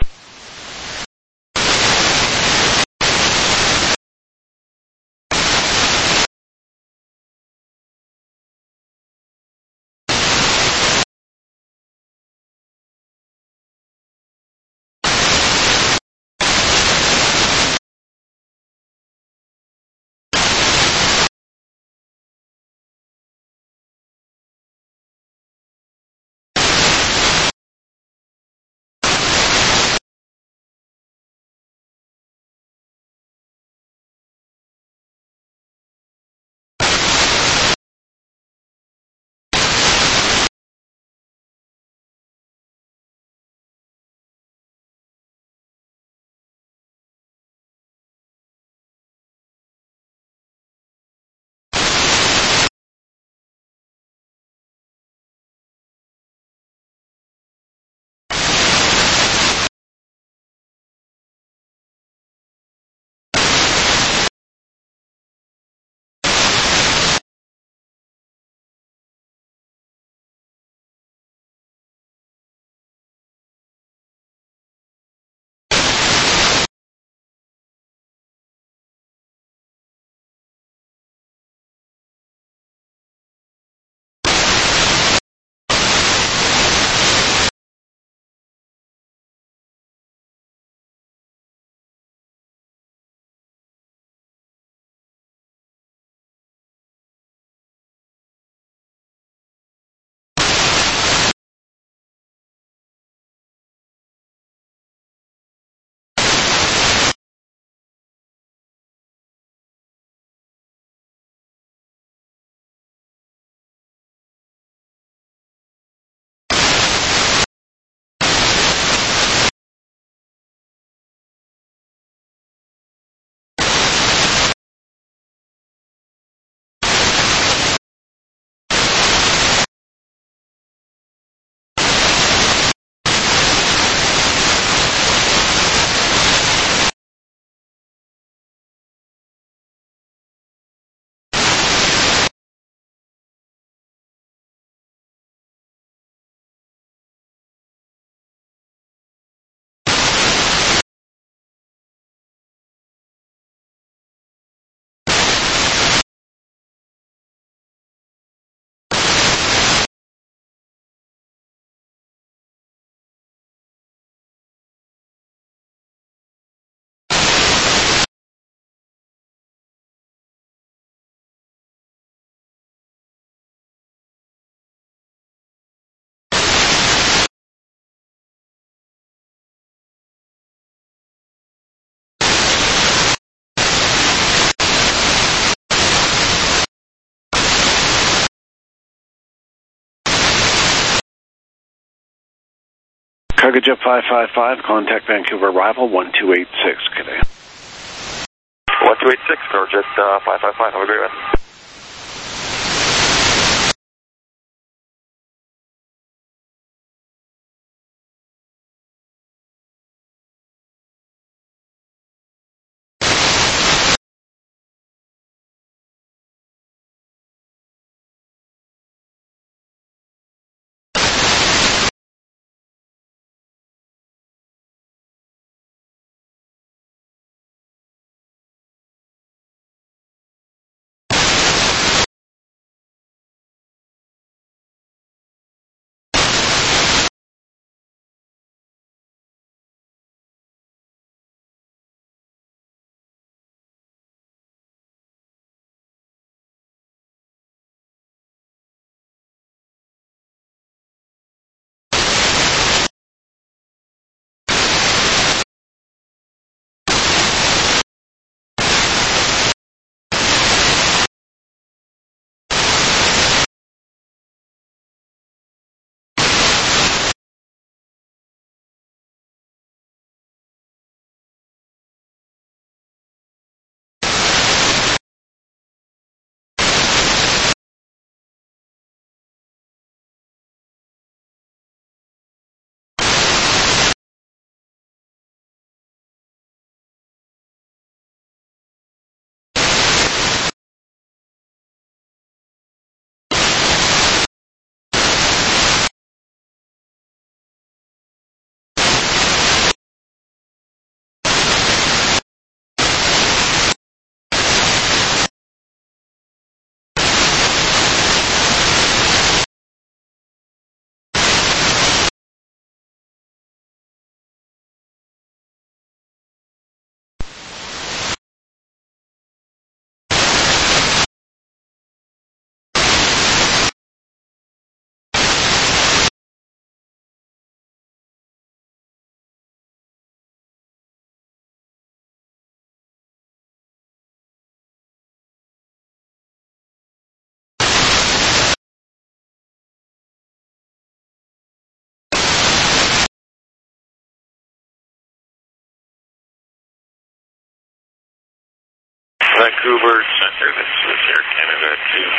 Cargo Jet 555, contact Vancouver arrival 1286, Cadet. 1286, Cargo Jet 555, have a great one. Vancouver Center, this is Air Canada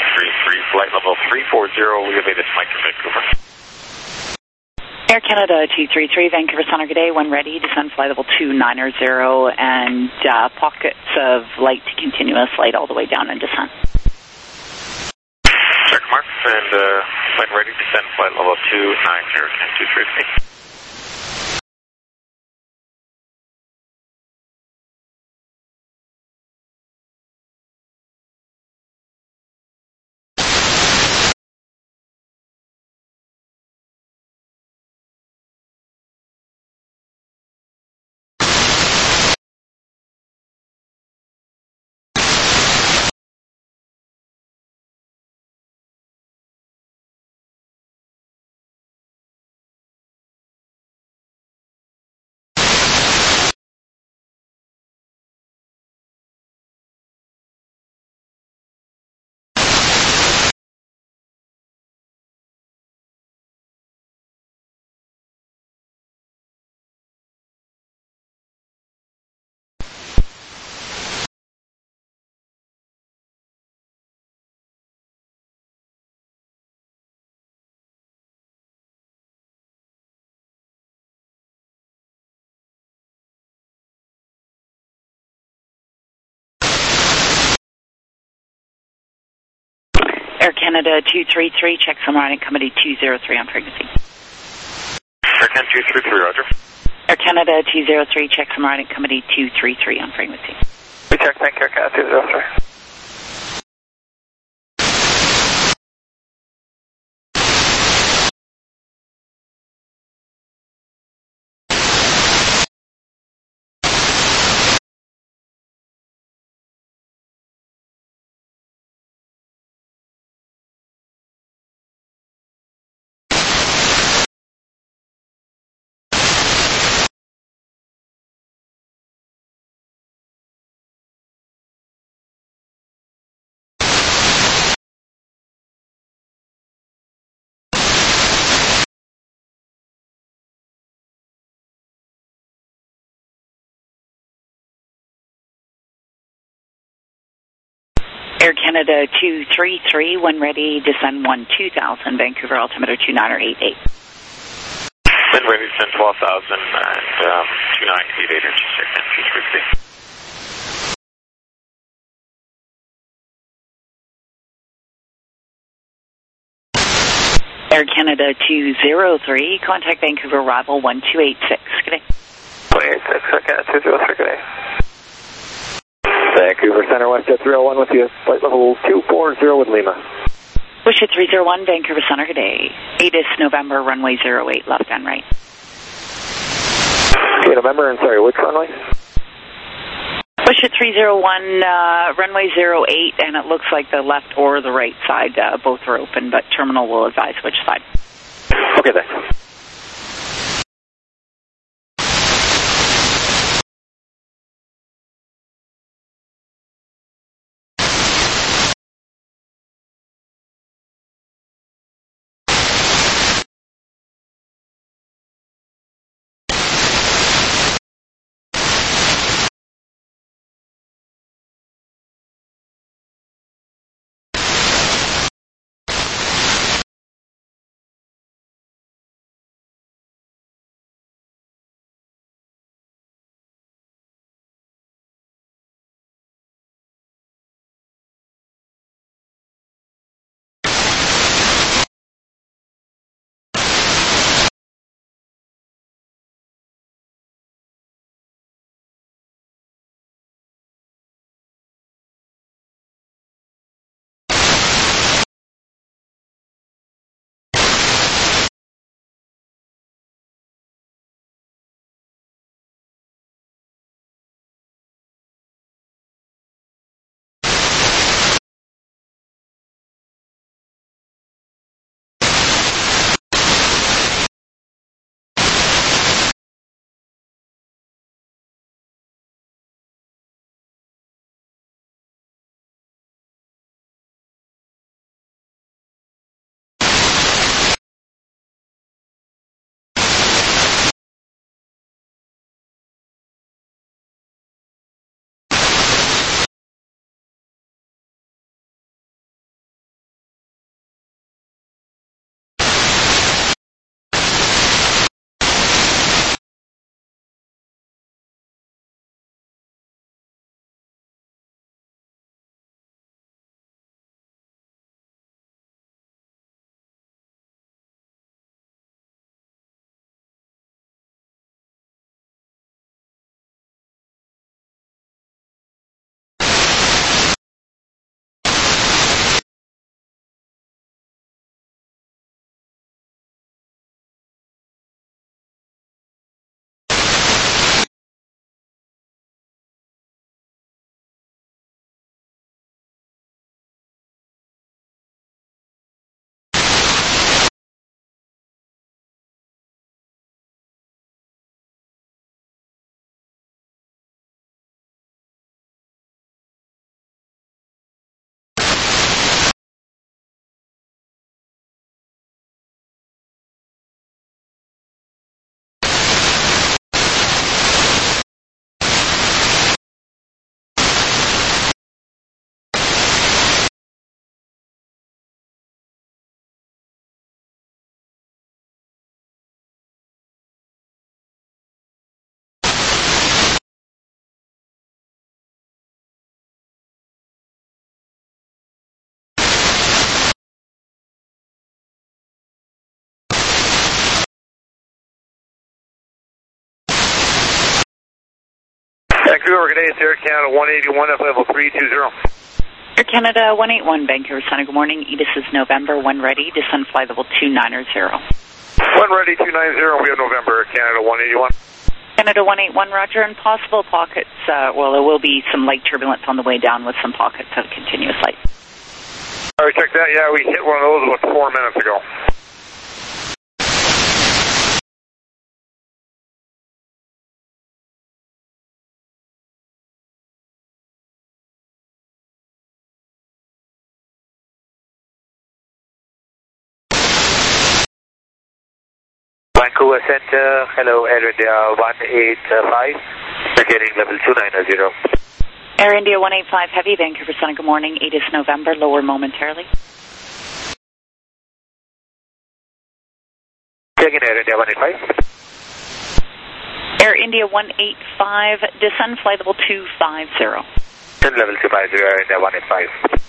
233, flight level 340, we have this Mike to Vancouver. Air Canada 233, Vancouver Center, good day, when ready, descend flight level 290 and pockets of light to continuous light all the way down and descend. Check mark, and when ready, descend flight level 290, 233. Air Canada 233, check from riding company 203 on frequency. Air Canada 233, roger. Air Canada 203, check from riding company 233 on frequency. We check, thank you, Air Canada 203. Air Canada 233, when ready, descend 2000, Vancouver altimeter 2988. When ready, descend 12,000 and 2988 or 263. Air Canada 203, contact Vancouver arrival 1286. Good day. 286, Air Canada 203, good day. Vancouver Center, WestJet 301 with you. Flight level 240 with Lima. WestJet 301, Vancouver Center, good day. ATIS November, runway 08, left and right. Okay, November, and sorry, which runway? WestJet 301, runway 08, and it looks like the left or the right side, both are open, but terminal will advise which side. Okay, thanks. Vancouver, good day, it's Air Canada 181 at level 320. Air Canada 181, Vancouver Center, good morning. ATIS is November, when ready, descend flight level 290. When ready, 290, we have November, Air Canada 181. Canada 181, roger, and possible pockets, well, there will be some light turbulence on the way down with some pockets of continuous light. All right, check that, yeah, we hit one of those about 4 minutes ago. Vancouver Center, hello, Air India 185, we're getting level 290. Air India 185 Heavy, Vancouver Sun, good morning. 8th November, lower momentarily. Again, Air India 185. Air India 185, descend flight level 250. Descend level 250, Air India 185.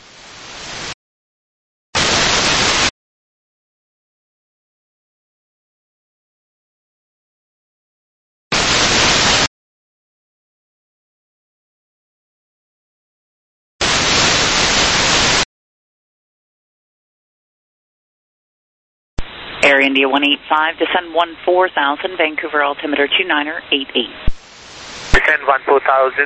Air India 185, descend 14,000, Vancouver altimeter 29er88. Descend 14,000,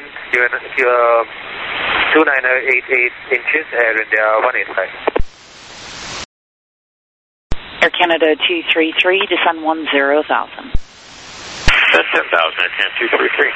29er88 inches, Air India 185. Air Canada 233, descend 10,000. Descend 10,000, Air Canada 233.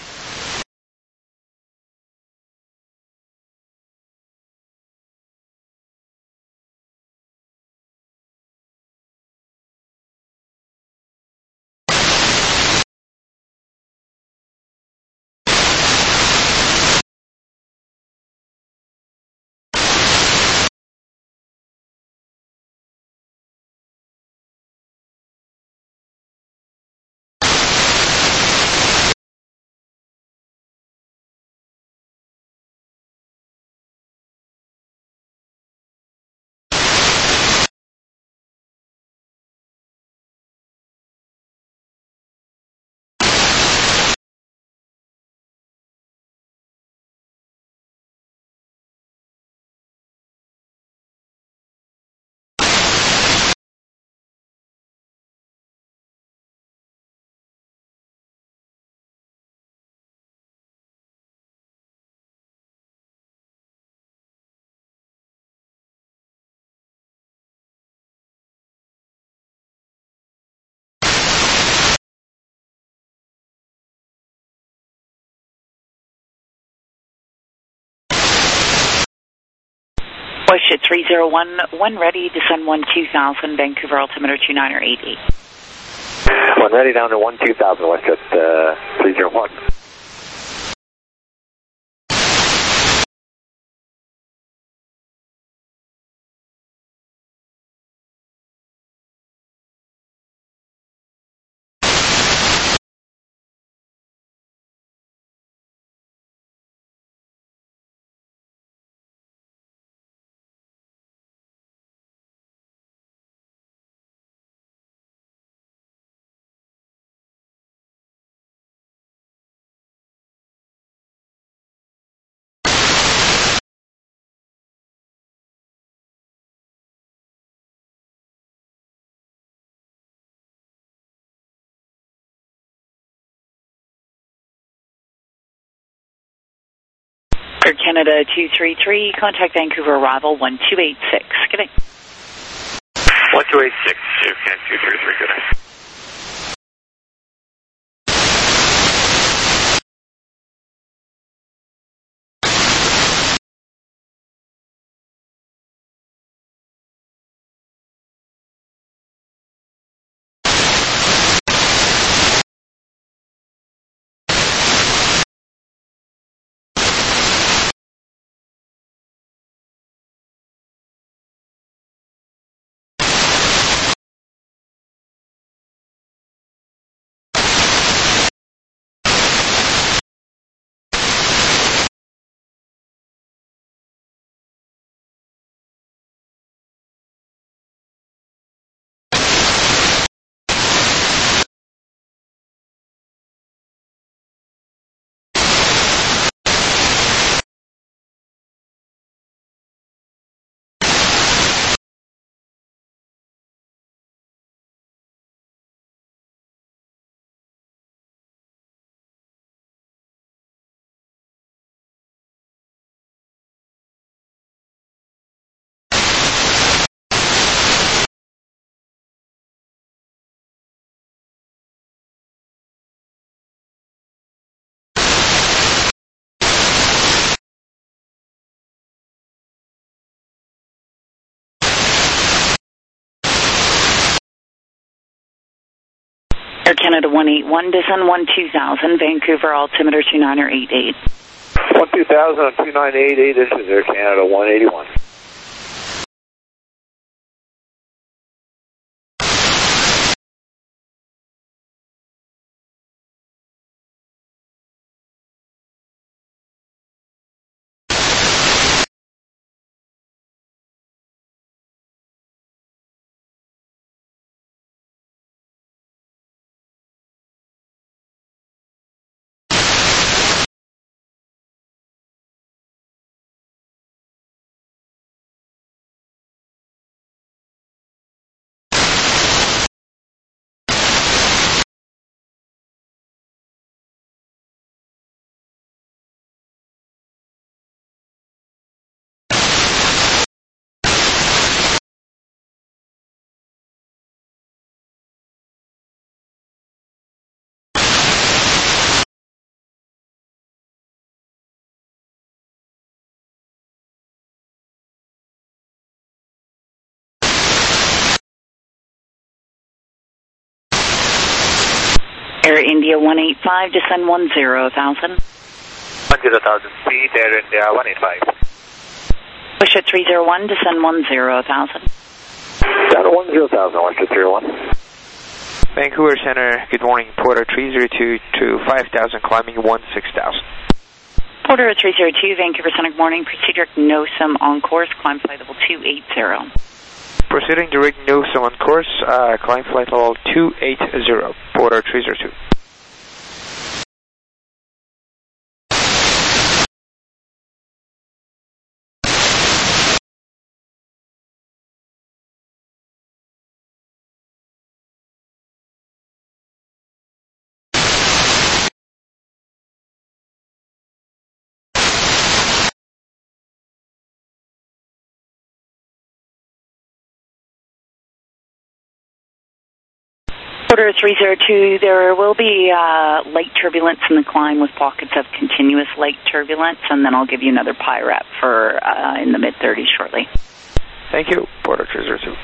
Push at 301, when ready, descend 12,000, Vancouver altimeter 29er88. When ready, down to 12,000, west at 301. Air Canada 233, contact Vancouver arrival 1286. Good day. 1286, Air Canada 233, good day. Air Canada 181, descend 12,000, Vancouver altimeter 29er88. 2000 on 2988 inches, Air Canada 181. Air India 185, descend 10,000. 10,000 feet, Air India 185. Wish at 301, descend 10,000. Down to 10,000, watch at 301. Vancouver Center, good morning. Porter 302 to 5,000, climbing 16,000. Porter 302, Vancouver Center, good morning. Proceed direct NOSM on course, climb flight level 280. Proceeding direct NOSM on course, climb flight level 280, Porter 302. Porter 302, there will be light turbulence in the climb with pockets of continuous light turbulence, and then I'll give you another PIREP for in the mid-30s shortly. Thank you, Porter 302.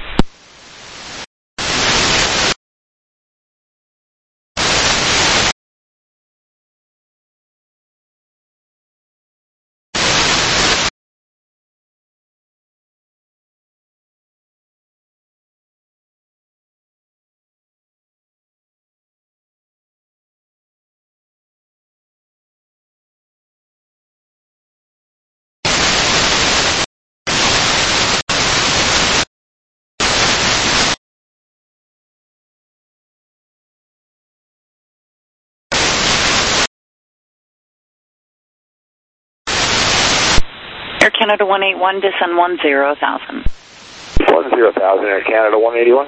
Air Canada 181, descend 10,000. 10,000, Air Canada 181.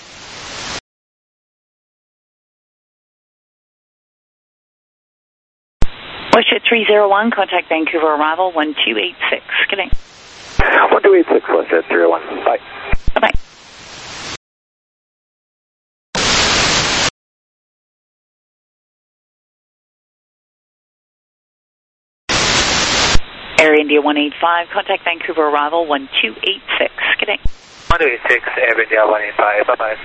Wish at 301, contact Vancouver arrival 1286. Good day. 1286, West at 301. Bye. Bye-bye. Air India 185, contact Vancouver arrival 1286. Good day. 1286, Air India 185. Bye-bye.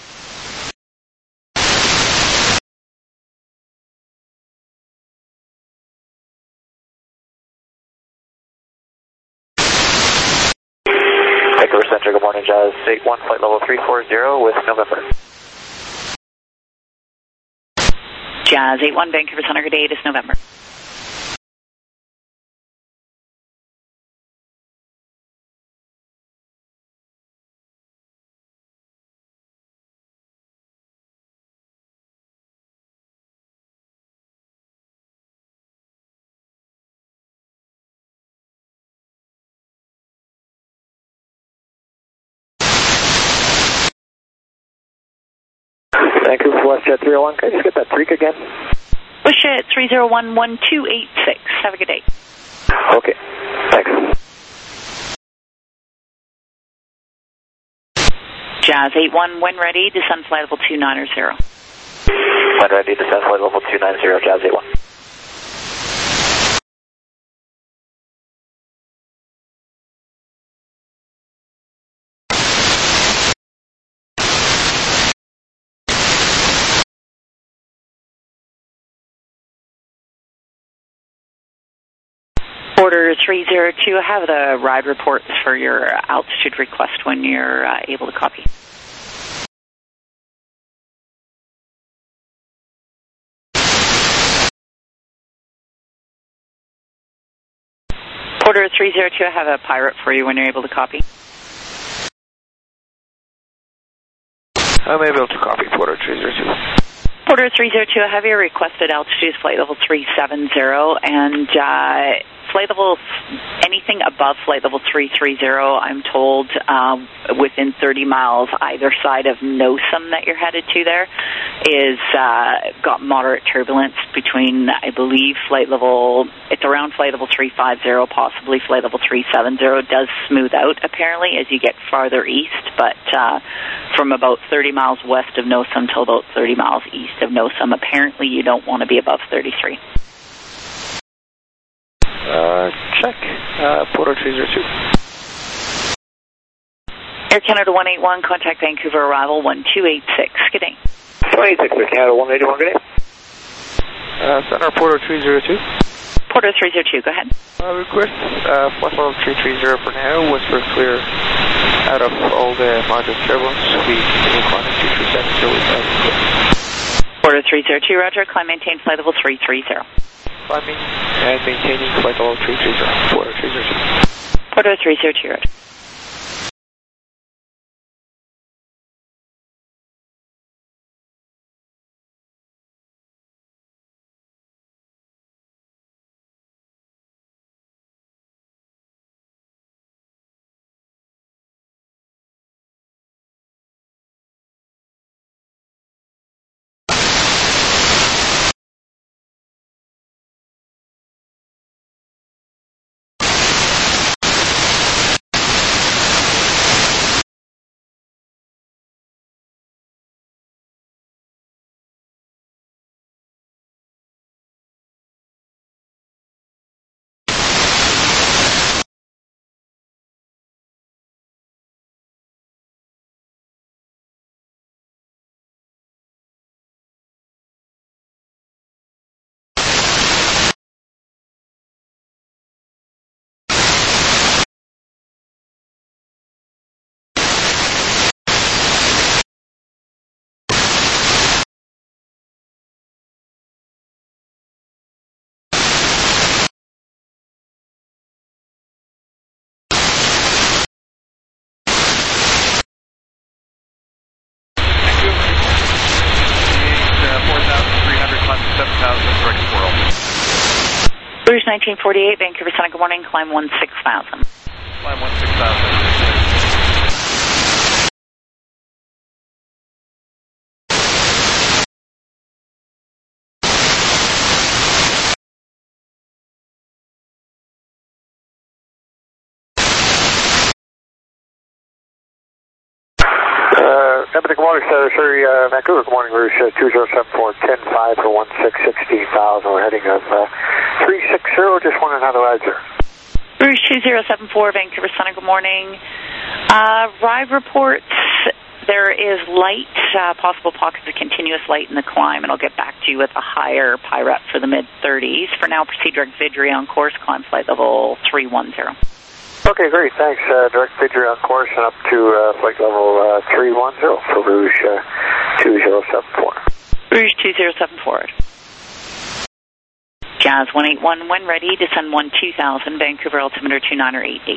Vancouver Center, good morning, Jazz 81, flight level 340 with November. Jazz 81, Vancouver Center, good day, it is November. Vancouver West Jet 301, can I just get that freak again? Wish at 301 1286. Have a good day. Okay, thanks. Jazz 81, when ready, descend flight level 290. When ready, descend flight level 290, Jazz 81. Porter 302, I have the ride reports for your altitude request when you're able to copy. Porter 302, I have a pirate for you when you're able to copy. I'm able to copy Porter 302. Porter 302, I have your requested altitude is flight level 370, and flight level, anything above flight level 330, I'm told, within 30 miles either side of Nosum that you're headed to there is got moderate turbulence between, I believe, flight level, it's around flight level 350, possibly flight level 370. It does smooth out, apparently, as you get farther east, but from about 30 miles west of Nosum till about 30 miles east of Nosum, apparently you don't want to be above 33. Check. Porter 302. Air Canada 181, contact Vancouver arrival 1286. Good day. 26 Air Canada 181, good day. Center Porter 302. Porter 302, go ahead. Request flight level 330 for now. Whisper clear out of all the moderate turbulence. We continue climbing 2370 with Porter 302, roger. Climb maintain flight level 330. Climbing and maintaining flight level 330. Porter 302. Porter 302, roger. Rouge 1948, Vancouver Center, good morning, climb 16,000. Climb 16,000. Good morning, sorry, Vancouver, good morning, Rouge 2074, 10-5 for 16,000. We're heading of 360, just wondering how the rides are. Rouge 2074, Vancouver Center, good morning. Ride reports, there is light, possible pockets of continuous light in the climb, and I'll get back to you with a higher PIREP for the mid-30s. For now, proceed direct Vidri on course, climb flight level 310. Okay, great, thanks. Direct Vidri on course and up to flight level 310 for Rouge 2074. Rouge 2074. Jazz 181, when ready, descend 12,000, Vancouver altimeter 2988.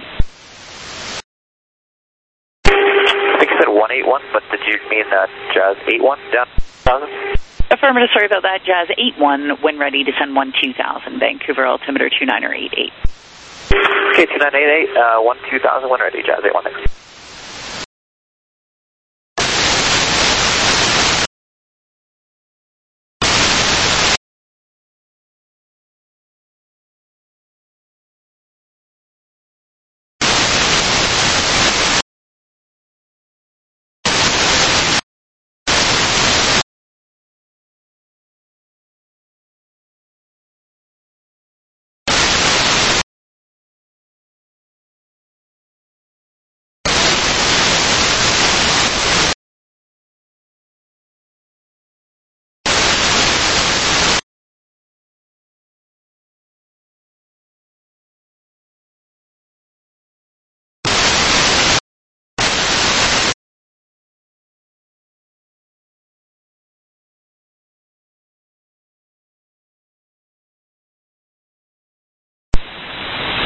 I think you said 181, but did you mean that Jazz 81 down 1,000? Affirmative, sorry about that. Jazz 81, when ready, descend 12,000, Vancouver altimeter 2988. Okay, 2988, 12,000, when ready, Jazz 81. Thanks.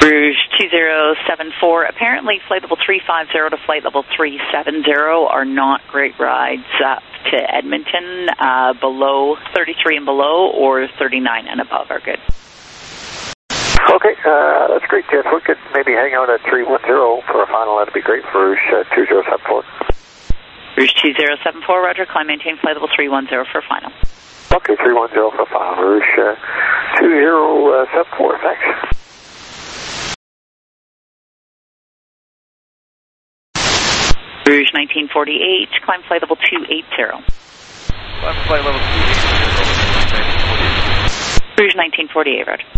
Rouge 2074. Apparently, flight level 350 to flight level 370 are not great rides up to Edmonton. Below 33 and below, or 39 and above are good. Okay, that's great, Jeff. We could maybe hang out at 310 for a final. That'd be great for Rouge 2074. Rouge 2074, roger. Climb, maintain flight level 310 for final. Okay, 310 for final. Rouge 2074, thanks. Rouge 1948, climb flight level 280. Climb flight level 280. Rouge 1948, roger.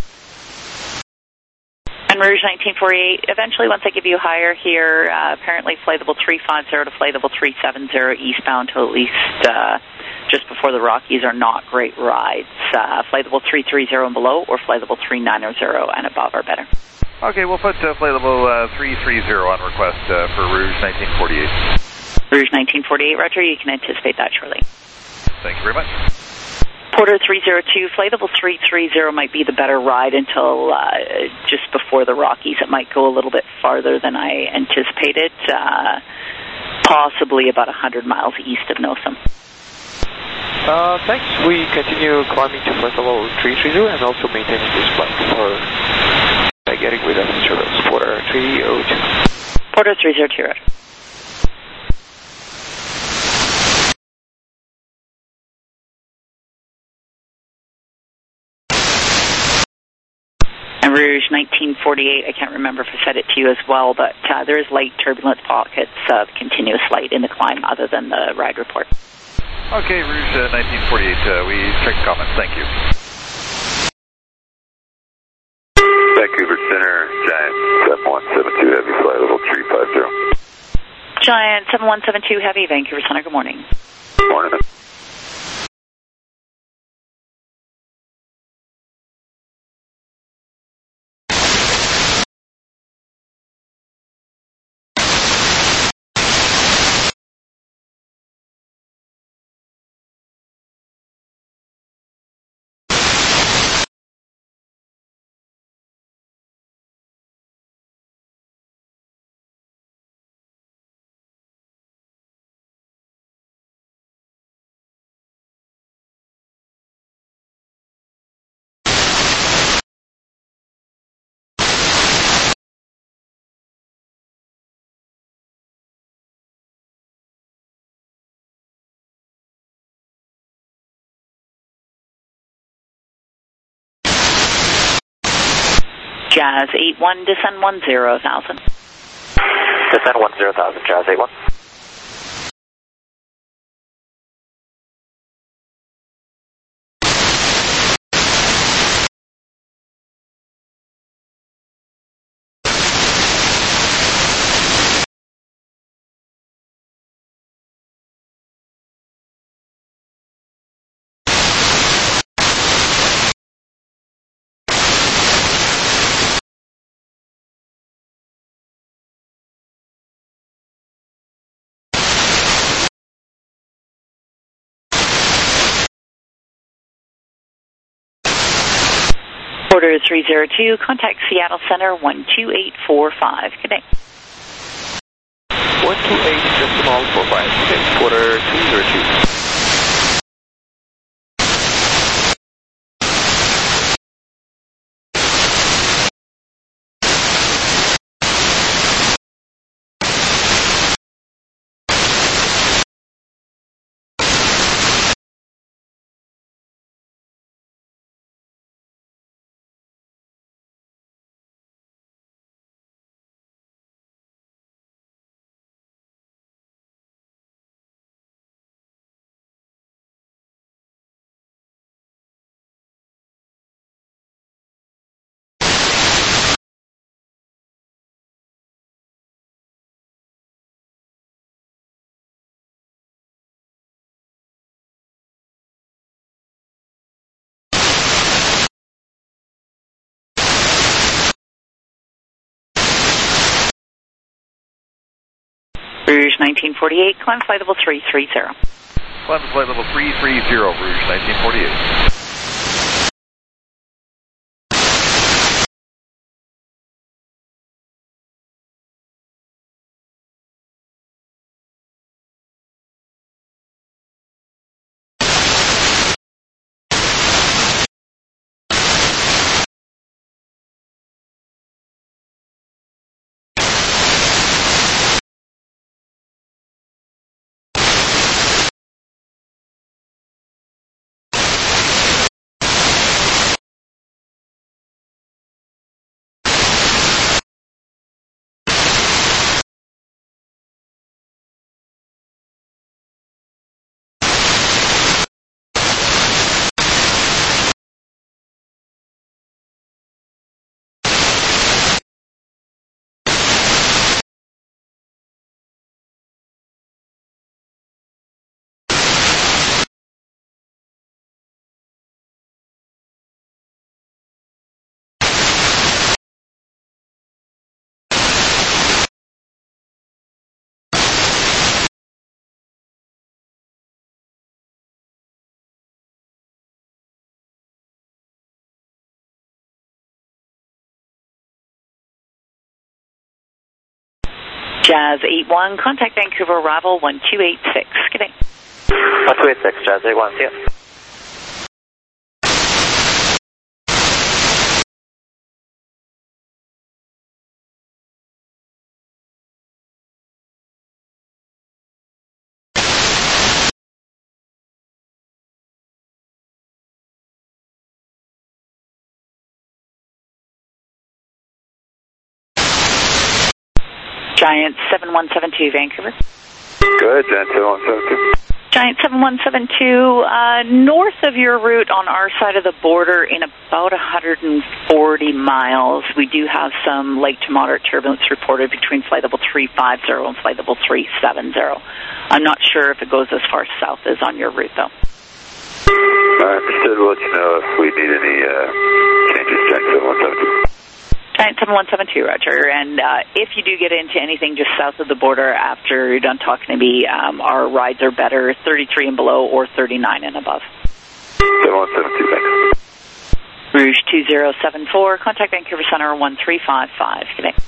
And Rouge 1948, eventually once I give you higher here, apparently flight level 350 to flight level 370 eastbound to at least just before the Rockies are not great rides. Flight level 330 and below, or flight level 390 and above are better. Okay, we'll put flight level 330 on request for Rouge 1948. Rouge 1948, roger. You can anticipate that shortly. Thank you very much. Porter 302, flight level 330 might be the better ride until just before the Rockies. It might go a little bit farther than I anticipated, possibly about 100 miles east of Nosum. Thanks. We continue climbing to flight level 330 and also maintaining this flight for getting rid of service. Porter 302. Porter 302, roger. And Rouge 1948, I can't remember if I said it to you as well, but there is light turbulence pockets of continuous light in the climb other than the ride report. Okay, Rouge 1948, we checked comments. Thank you. Vancouver Center, Giant 7172 Heavy, flight level 350. Giant 7172 Heavy, Vancouver Center, good morning. Morning. Jazz 81, descend 10,000. Descend 10,000, Jazz 81. Porter 302, contact Seattle Center 12845. Good day. 128.45. Good day. Porter 302. Rouge 1948, climb flight level 330. Climb flight level 330, Rouge 1948. Jazz 81, contact Vancouver arrival 1286. Good day. 1286, Jazz 81, see ya. Giant 7172, Vancouver. Good, Giant 7172. Giant 7172, north of your route on our side of the border in about 140 miles, we do have some light to moderate turbulence reported between flight level 350 and flight level 370. I'm not sure if it goes as far south as on your route, though. Understood. We'll let you know if we need any changes, Giant 7172. Giant 7172, Roger. And if you do get into anything just south of the border after you're done talking to me, our rides are better 33 and below or 39 and above. 7172, thanks. Rouge 2074, contact Vancouver Center 1355. Good day.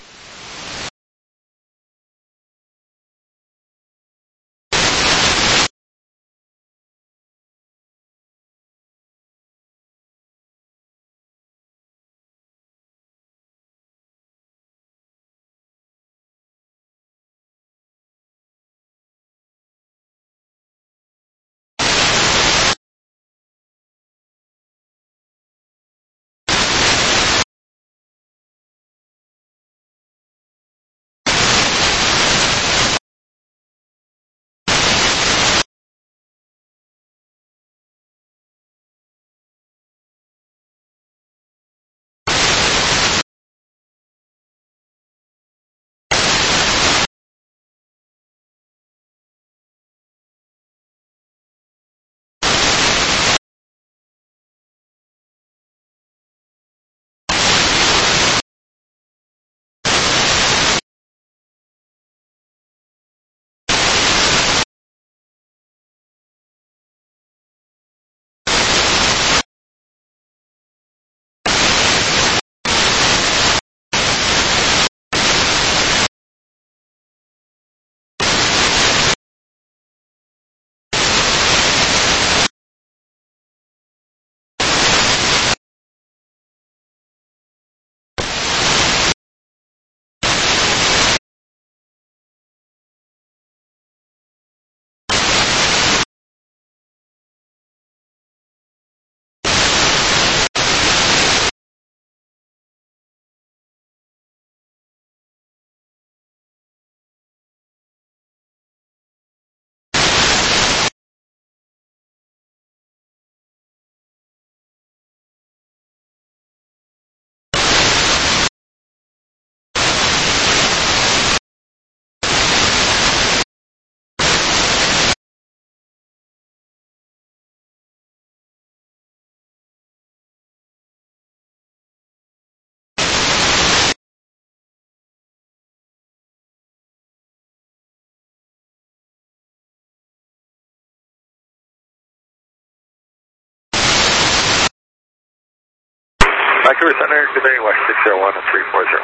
Vancouver Center, good day, West 601 and 340.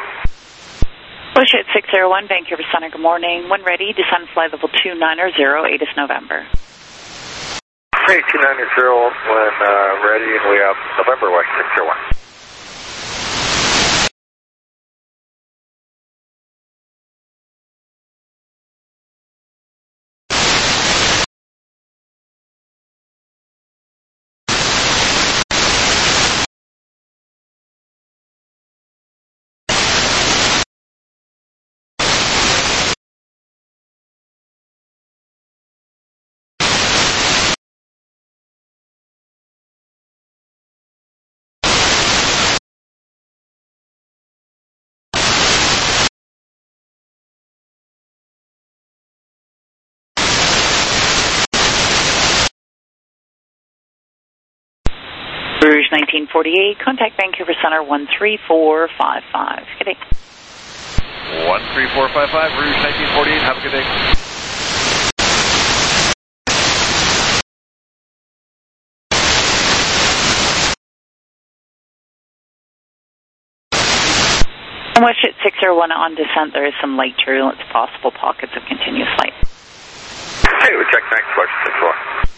Bullshit 601, Vancouver Center, good morning. When ready, descend flight level 290, 8 is November. Hey, 290 when ready, and we have November, West 601. Rouge 1948, contact Vancouver Center 13455. Good day. 13455, Rouge 1948, have a good day. And Wish at 601 on descent. There is some light turbulence, possible pockets of continuous light. Okay, we check next question 64.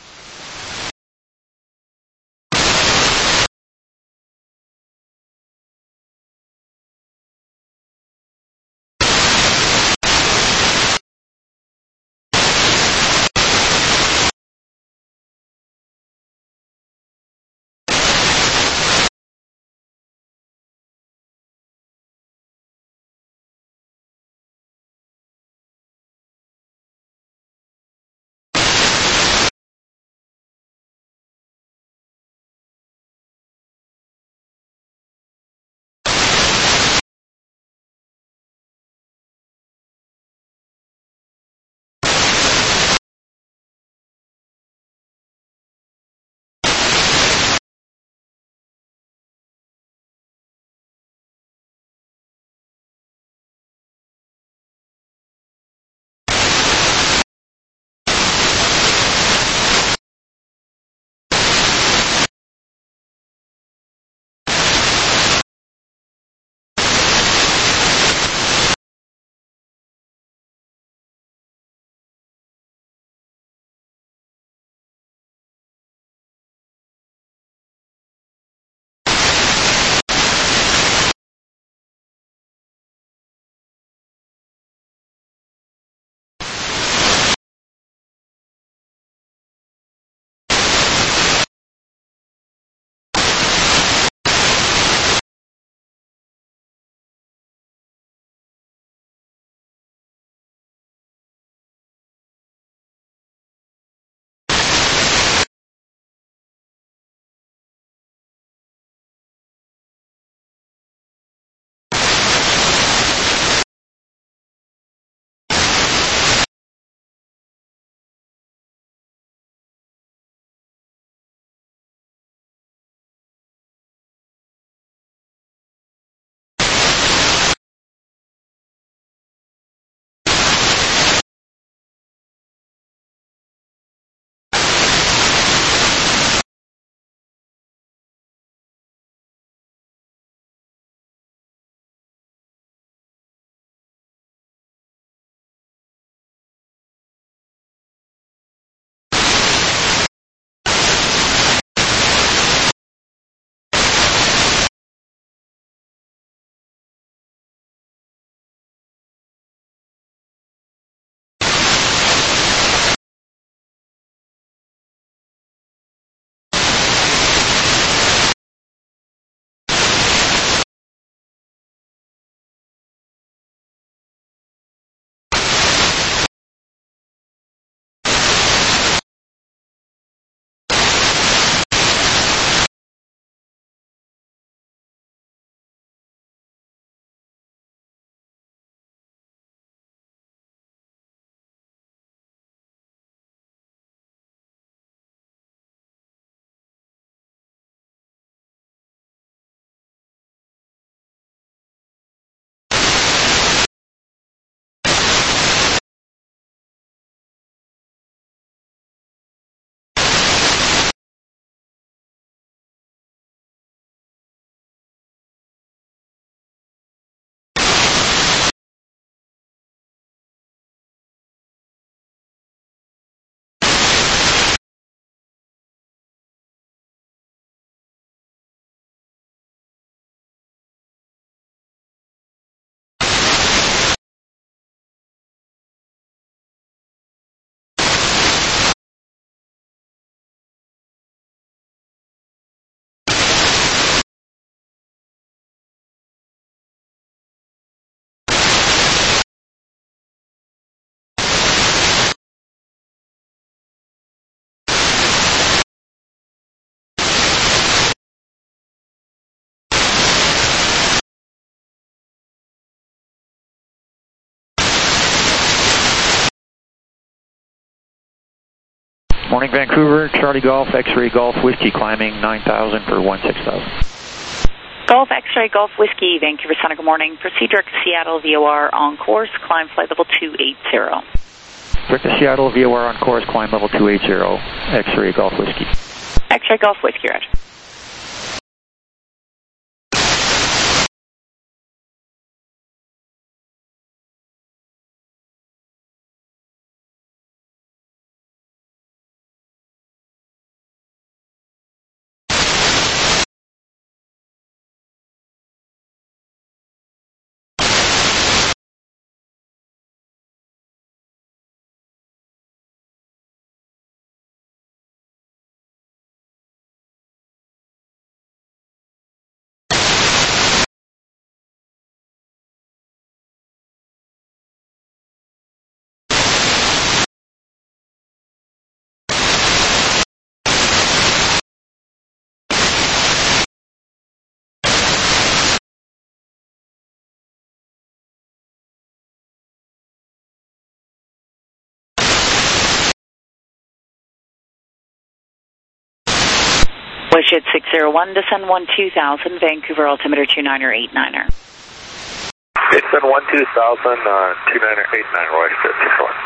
Morning, Vancouver, Charlie Golf, X-Ray Golf, Whiskey, climbing 9,000 for 16,000. Golf X-Ray Golf Whiskey, Vancouver Center, good morning. Proceed direct to Seattle, VOR on course, climb flight level 280. Direct to Seattle, VOR on course, climb level 280, X-Ray Golf Whiskey. X-Ray Golf Whiskey, roger. Push it 601, descend 12000, Vancouver altimeter 29er 89er. Descend 12000, 29er 89er, Royster 61.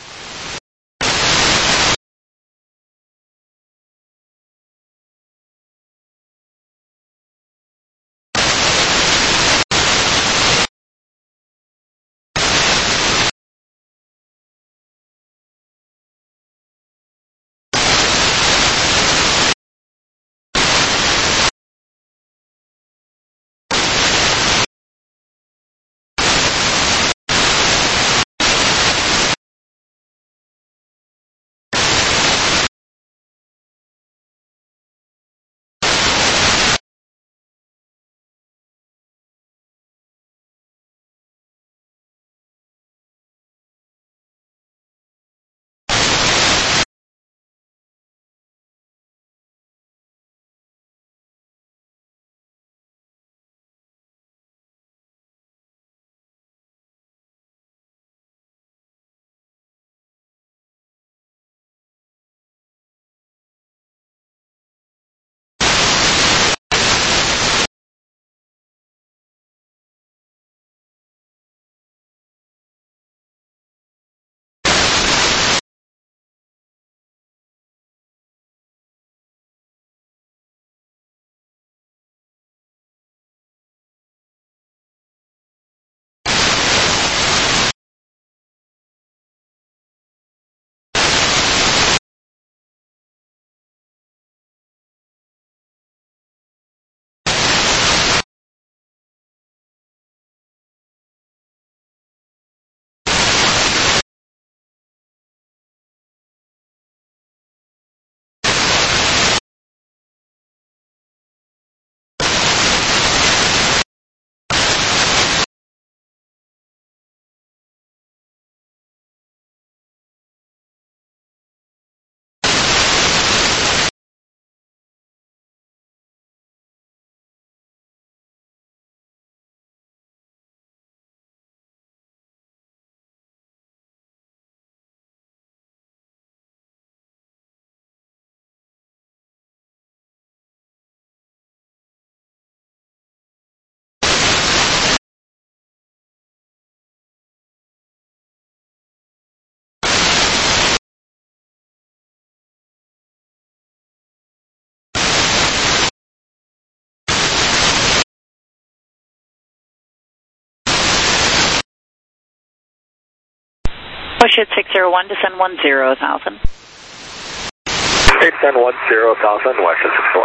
Push it 601, descend 10,000. Descend 10,000, West 61.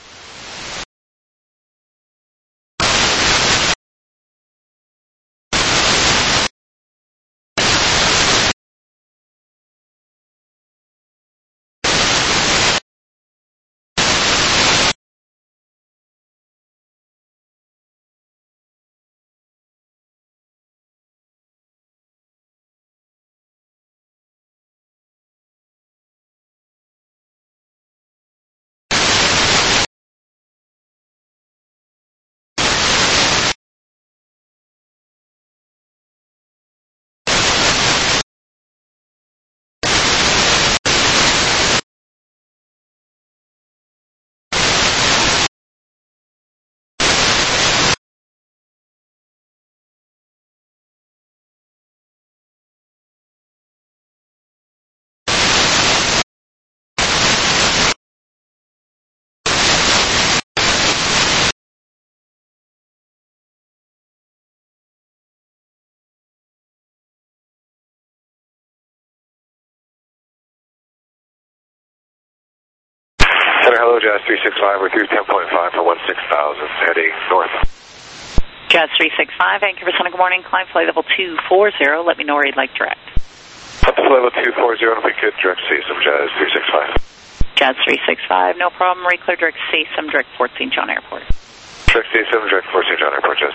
Center, hello, Jazz 365, we're through 10.5 for 16,000, heading north. Jazz 365, Vancouver Center, good morning, climb flight level 240, let me know where you'd like direct. Up to level 240, if we could, direct CSM Jazz 365. Jazz 365, no problem, reclear direct CSM, direct Fort St. John Airport. Direct CSM, direct Fort St. John Airport, Jazz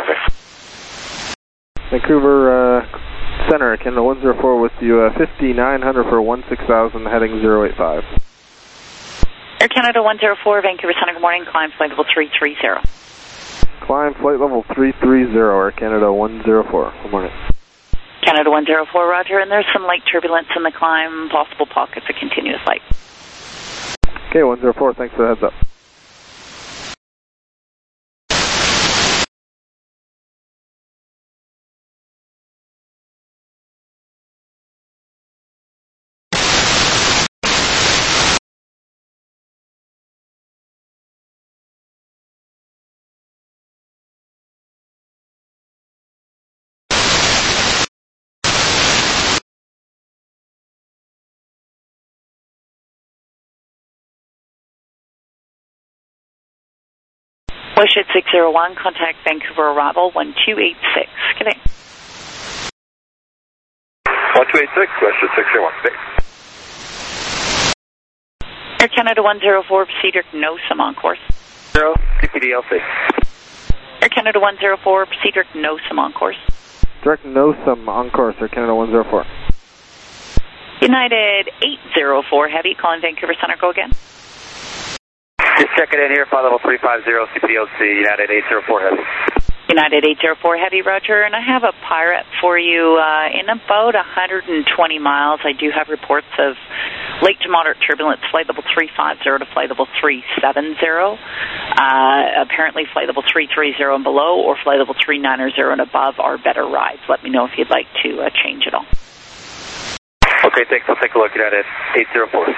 365. Vancouver Center, Canada 104 with you, 5,900 for 16,000, heading 085. Air Canada 104, Vancouver Center, good morning, climb flight level 330. Climb flight level 330, Air Canada 104, good morning. Canada 104, roger, and there's some light turbulence in the climb, possible pockets of continuous light. Okay, 104, thanks for the heads up. WestJet 601, contact Vancouver arrival 1286. Good day. 1286, WestJet 601. Good day. Air Canada 104, Cedric Nosum on course. 0, CPDLC. Air Canada 104, Cedric Nosum on course. Direct Nosum on course, Air Canada 104. United 804 Heavy, calling Vancouver Center, go again. Just checking in here, flight level 350, CPDLC, United 804 Heavy. United 804 Heavy, roger, and I have a Pirate for you in about 120 miles. I do have reports of late to moderate turbulence, flight level 350 to flight level 370. Apparently flight level 330 and below or flight level 390 and above are better rides. Let me know if you'd like to change it all. Okay, thanks. I'll take a look at it. 804.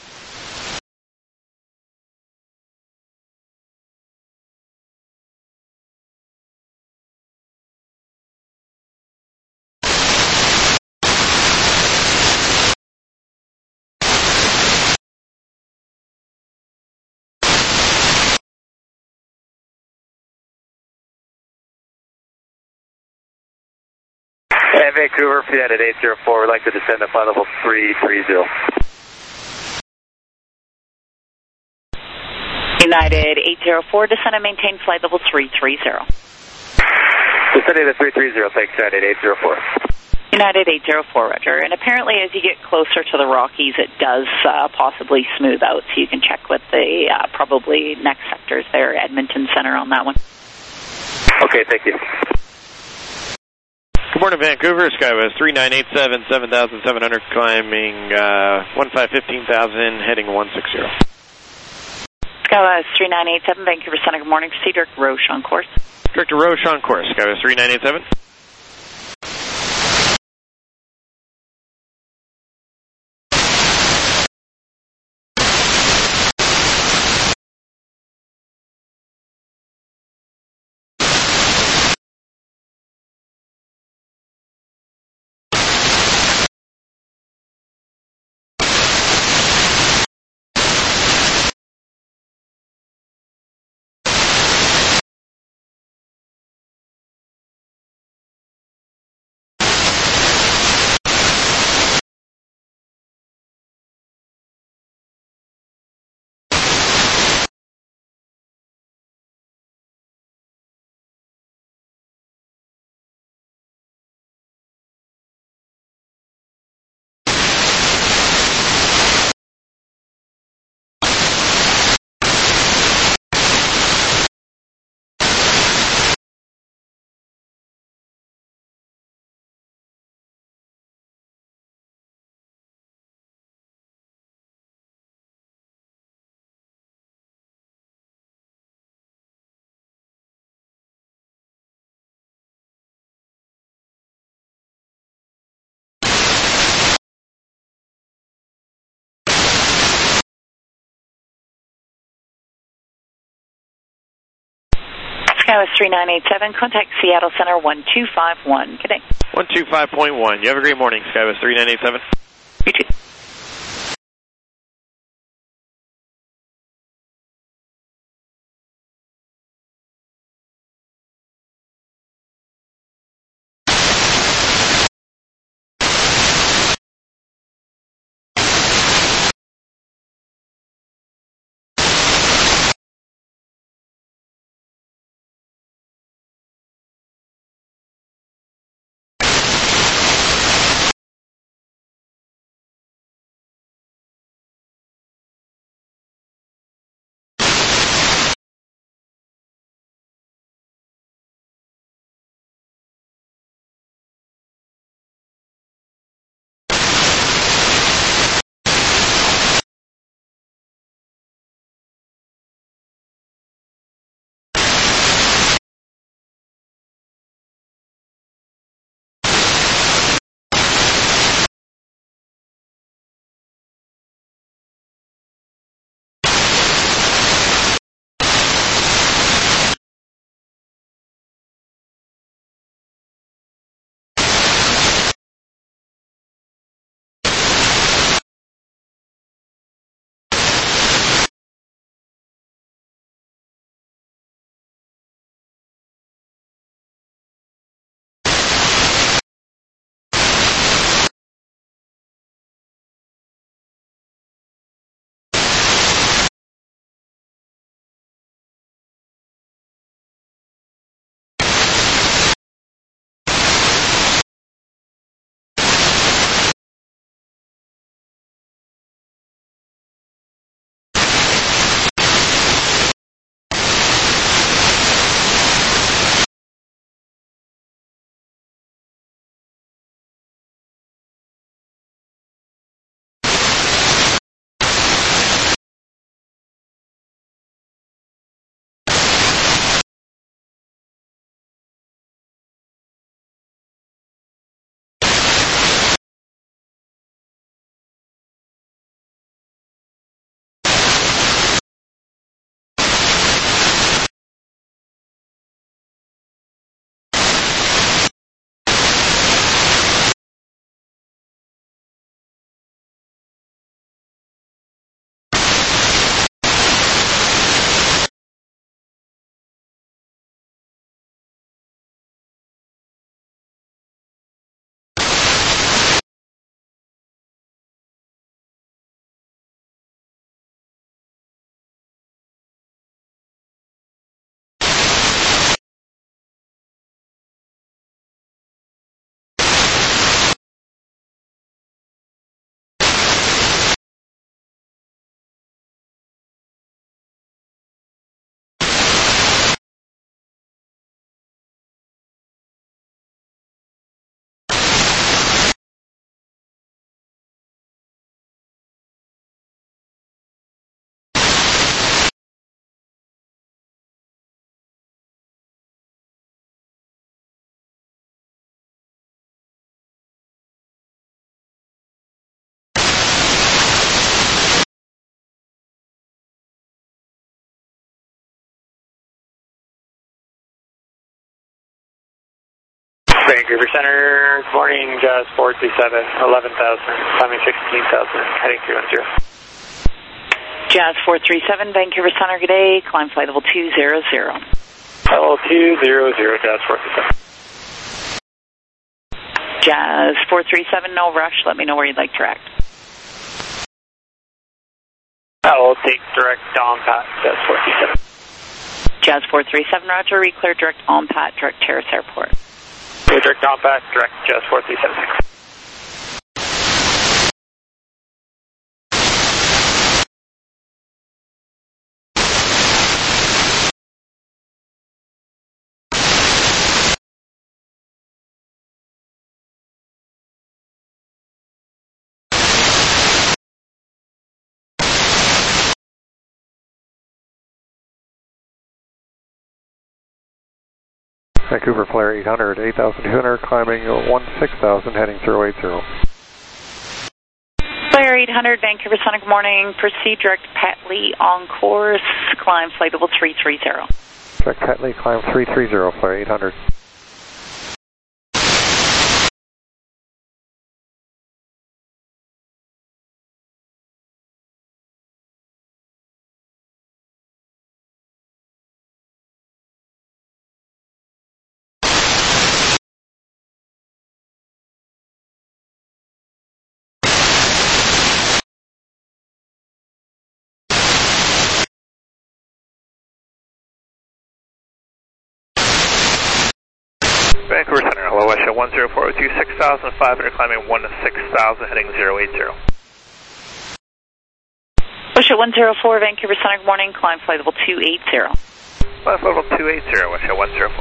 And Vancouver, United 804, we'd like to descend to flight level 330. United 804, descend and maintain flight level 330. Descending to 330, thanks, United 804. United 804, roger. And apparently as you get closer to the Rockies, it does possibly smooth out, so you can check with the probably next sectors there, Edmonton Center on that one. Okay, thank you. Good morning, Vancouver. Skywest 3987, 7,700, climbing 15,000, heading 160. Skywest 3987, Vancouver Center, good morning. Cedric Roche on course. Director Roche on course. Skywest 3987. Skywest 3987, contact Seattle Center 1251. Good day. 125.1. You have a great morning, Skywest 3987. You too. Vancouver Center, good morning, Jazz 437, 11,000, climbing 16,000, heading 310. Jazz 437, Vancouver Center, good day, climb flight level 200. Level 200, Jazz 437. Jazz 437, no rush, let me know where you'd like direct. I will take direct on Pat, Jazz 437. Jazz 437, roger, re-clear direct on Pat, direct Terrace Airport. Direct on Pat, direct Jazz 4376. Vancouver Flare 800, 8,200, climbing 16,000, heading 080. Flare 800, Vancouver Center, good morning. Proceed direct Pat Lee on course, climb flight level 330. Direct Pat Lee, climb 330, Flare 800. Vancouver Center, hello, West 10402, 6,500, climbing 16,000, heading 080. OSHA 104, Vancouver Center, good morning, climb flight level 280. Flight level 280, West 104.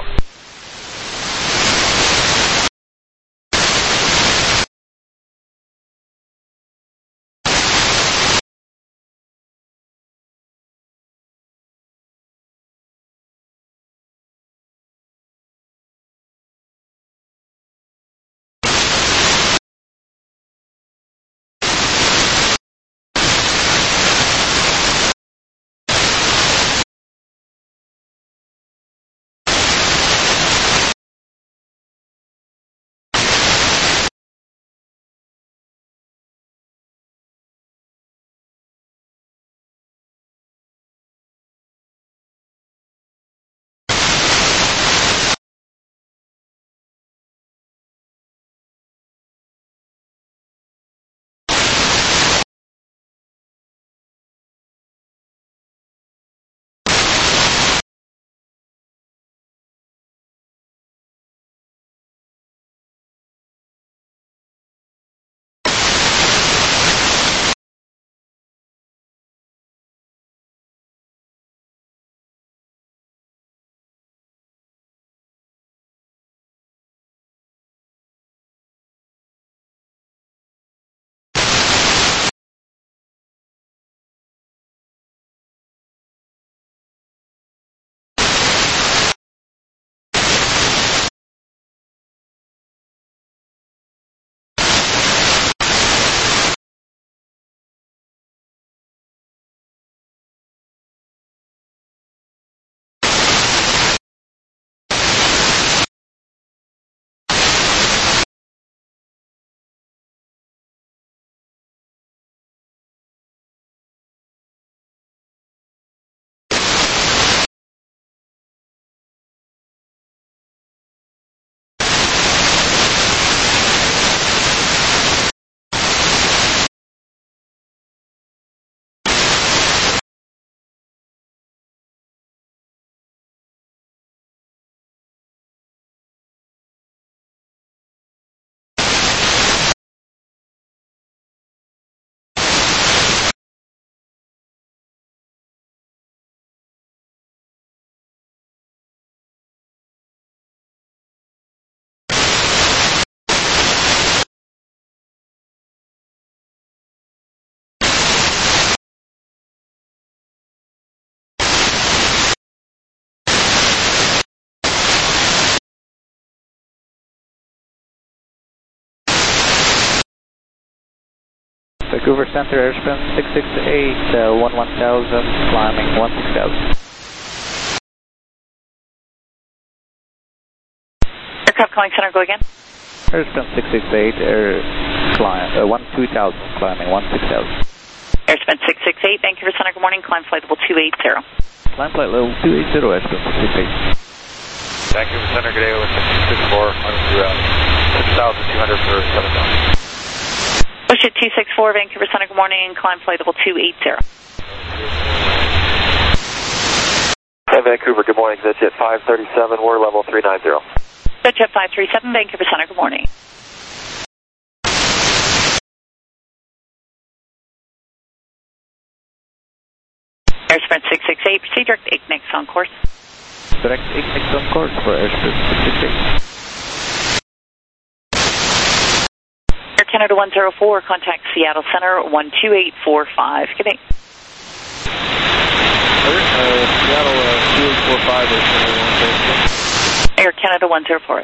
Vancouver Center, airspin 668, 11,000, climbing 16,000. Aircraft calling center, go again. Airspan 668, climb, 2000, climbing 16,000. Airspan 668, Vancouver Center, good morning. Climb flight level 280. Climb flight level 280, Airspan 668. Vancouver Center, good day, with 264, running through 6,200 for 7,000. Push it 264, Vancouver Center, good morning. Climb flight level 280. Hey, Vancouver, good morning. That's at 537, we're level 390. That's at 537, Vancouver Center, good morning. Airspan 668, proceed direct Ignex on course. Direct Ignex on course for Airspan 668. Air Canada 104, contact Seattle Center 12845. Good day. Seattle 2845 Air Canada 104.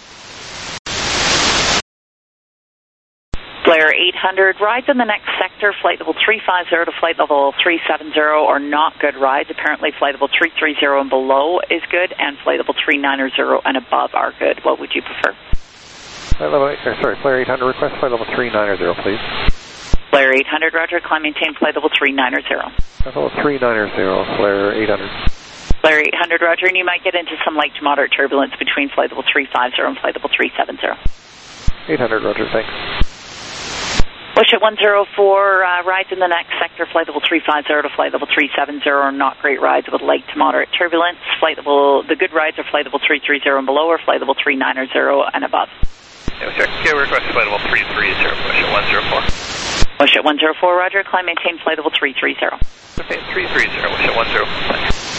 Blair 800, rides in the next sector, flight level 350 to flight level 370 are not good rides. Apparently flight level 330 and below is good, and flight level 390 and above are good. What would you prefer? Blair 800, request flight level 390, please. Blair 800, roger, climb maintain flight level 390. Level 390, Blair 800. Blair 800, roger, and you might get into some light to moderate turbulence between flight level 350 and flight level 370. 800, roger, thanks. Bush at 104, rides in the next sector, flight level 350 to flight level 370 are not great rides with light to moderate turbulence. The good rides are flight level 330 and below, or flight level 390 and above. Yeah, check. Request flight level 330, Bush at 104. Bush at 104, roger, climb maintain flight level 330. Okay, 330, Bush at 10. Thanks.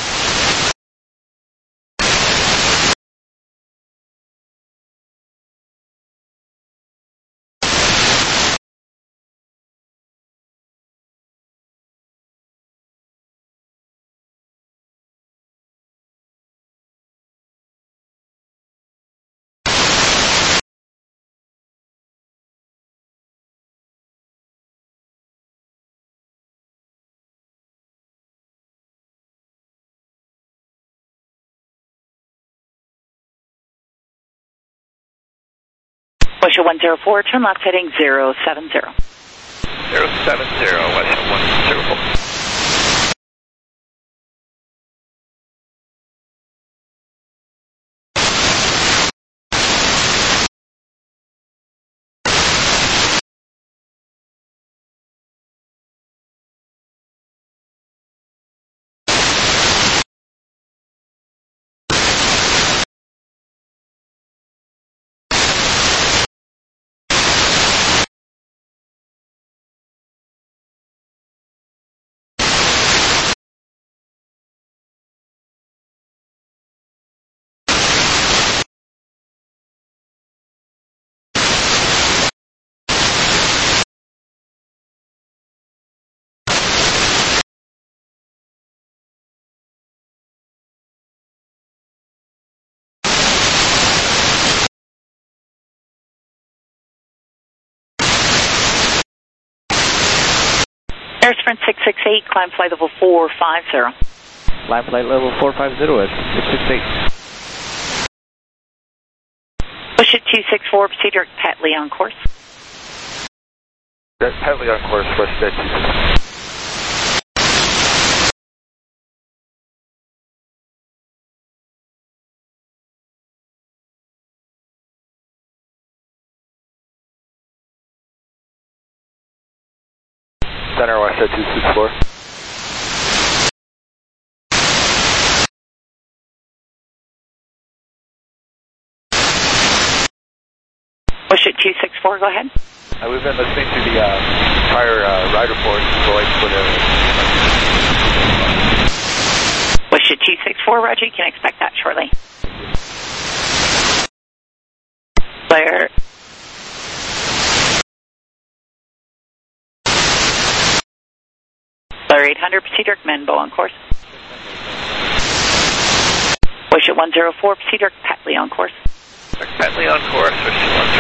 Bush at 104, turn left heading 070. 070, West 104. Airsprint 668, climb flight level 450. Climb flight level 450 at 668. Bush at 264, proceed direct Petley on course. Direct Petley on course, West Jet 264. Center West at 264. Bush at 264, go ahead. We've been listening to the prior ride reports. Bush at 264, roger, you can expect that shortly. Blair. Blair 800, proceed direct Menbo on course. Bush at 104, proceed direct Petley on course. Petley on course, Bush at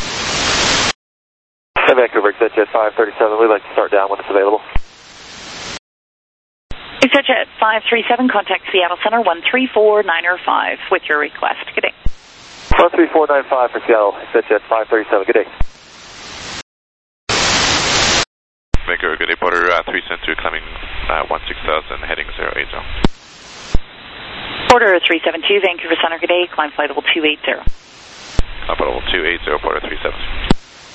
10. Hey, Vancouver, ExitJet 537, we'd like to start down when it's available. ExitJet 537, contact Seattle Center 134905 with your request. Good day. 13495 for Seattle, set at 537, good day. Vancouver, good day, Porter 372, climbing 16,000, heading 080. Porter 372, Vancouver Center, good day, climb flight level 280. Climb flight level 280, Porter 372.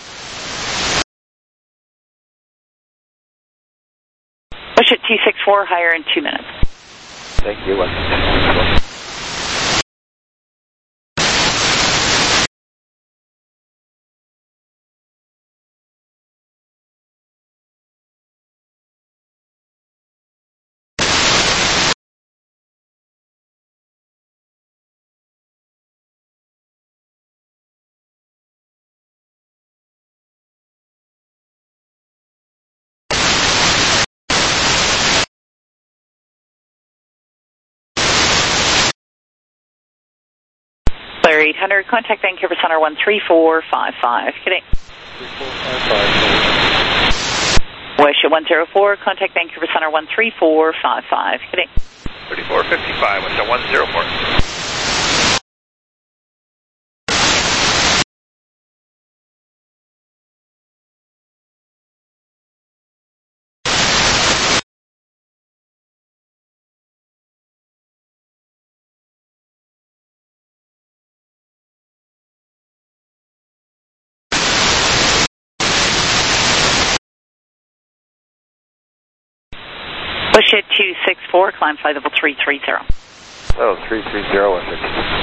Push it 264, higher in 2 minutes. Thank you. Flare 800, contact Vancouver Center 13455. Good day. 3455. Wish at 104, contact Vancouver Center 13455. Good day. 3455, Wish at 104. Push it 264, climb flight level 330. Oh, 330, 150.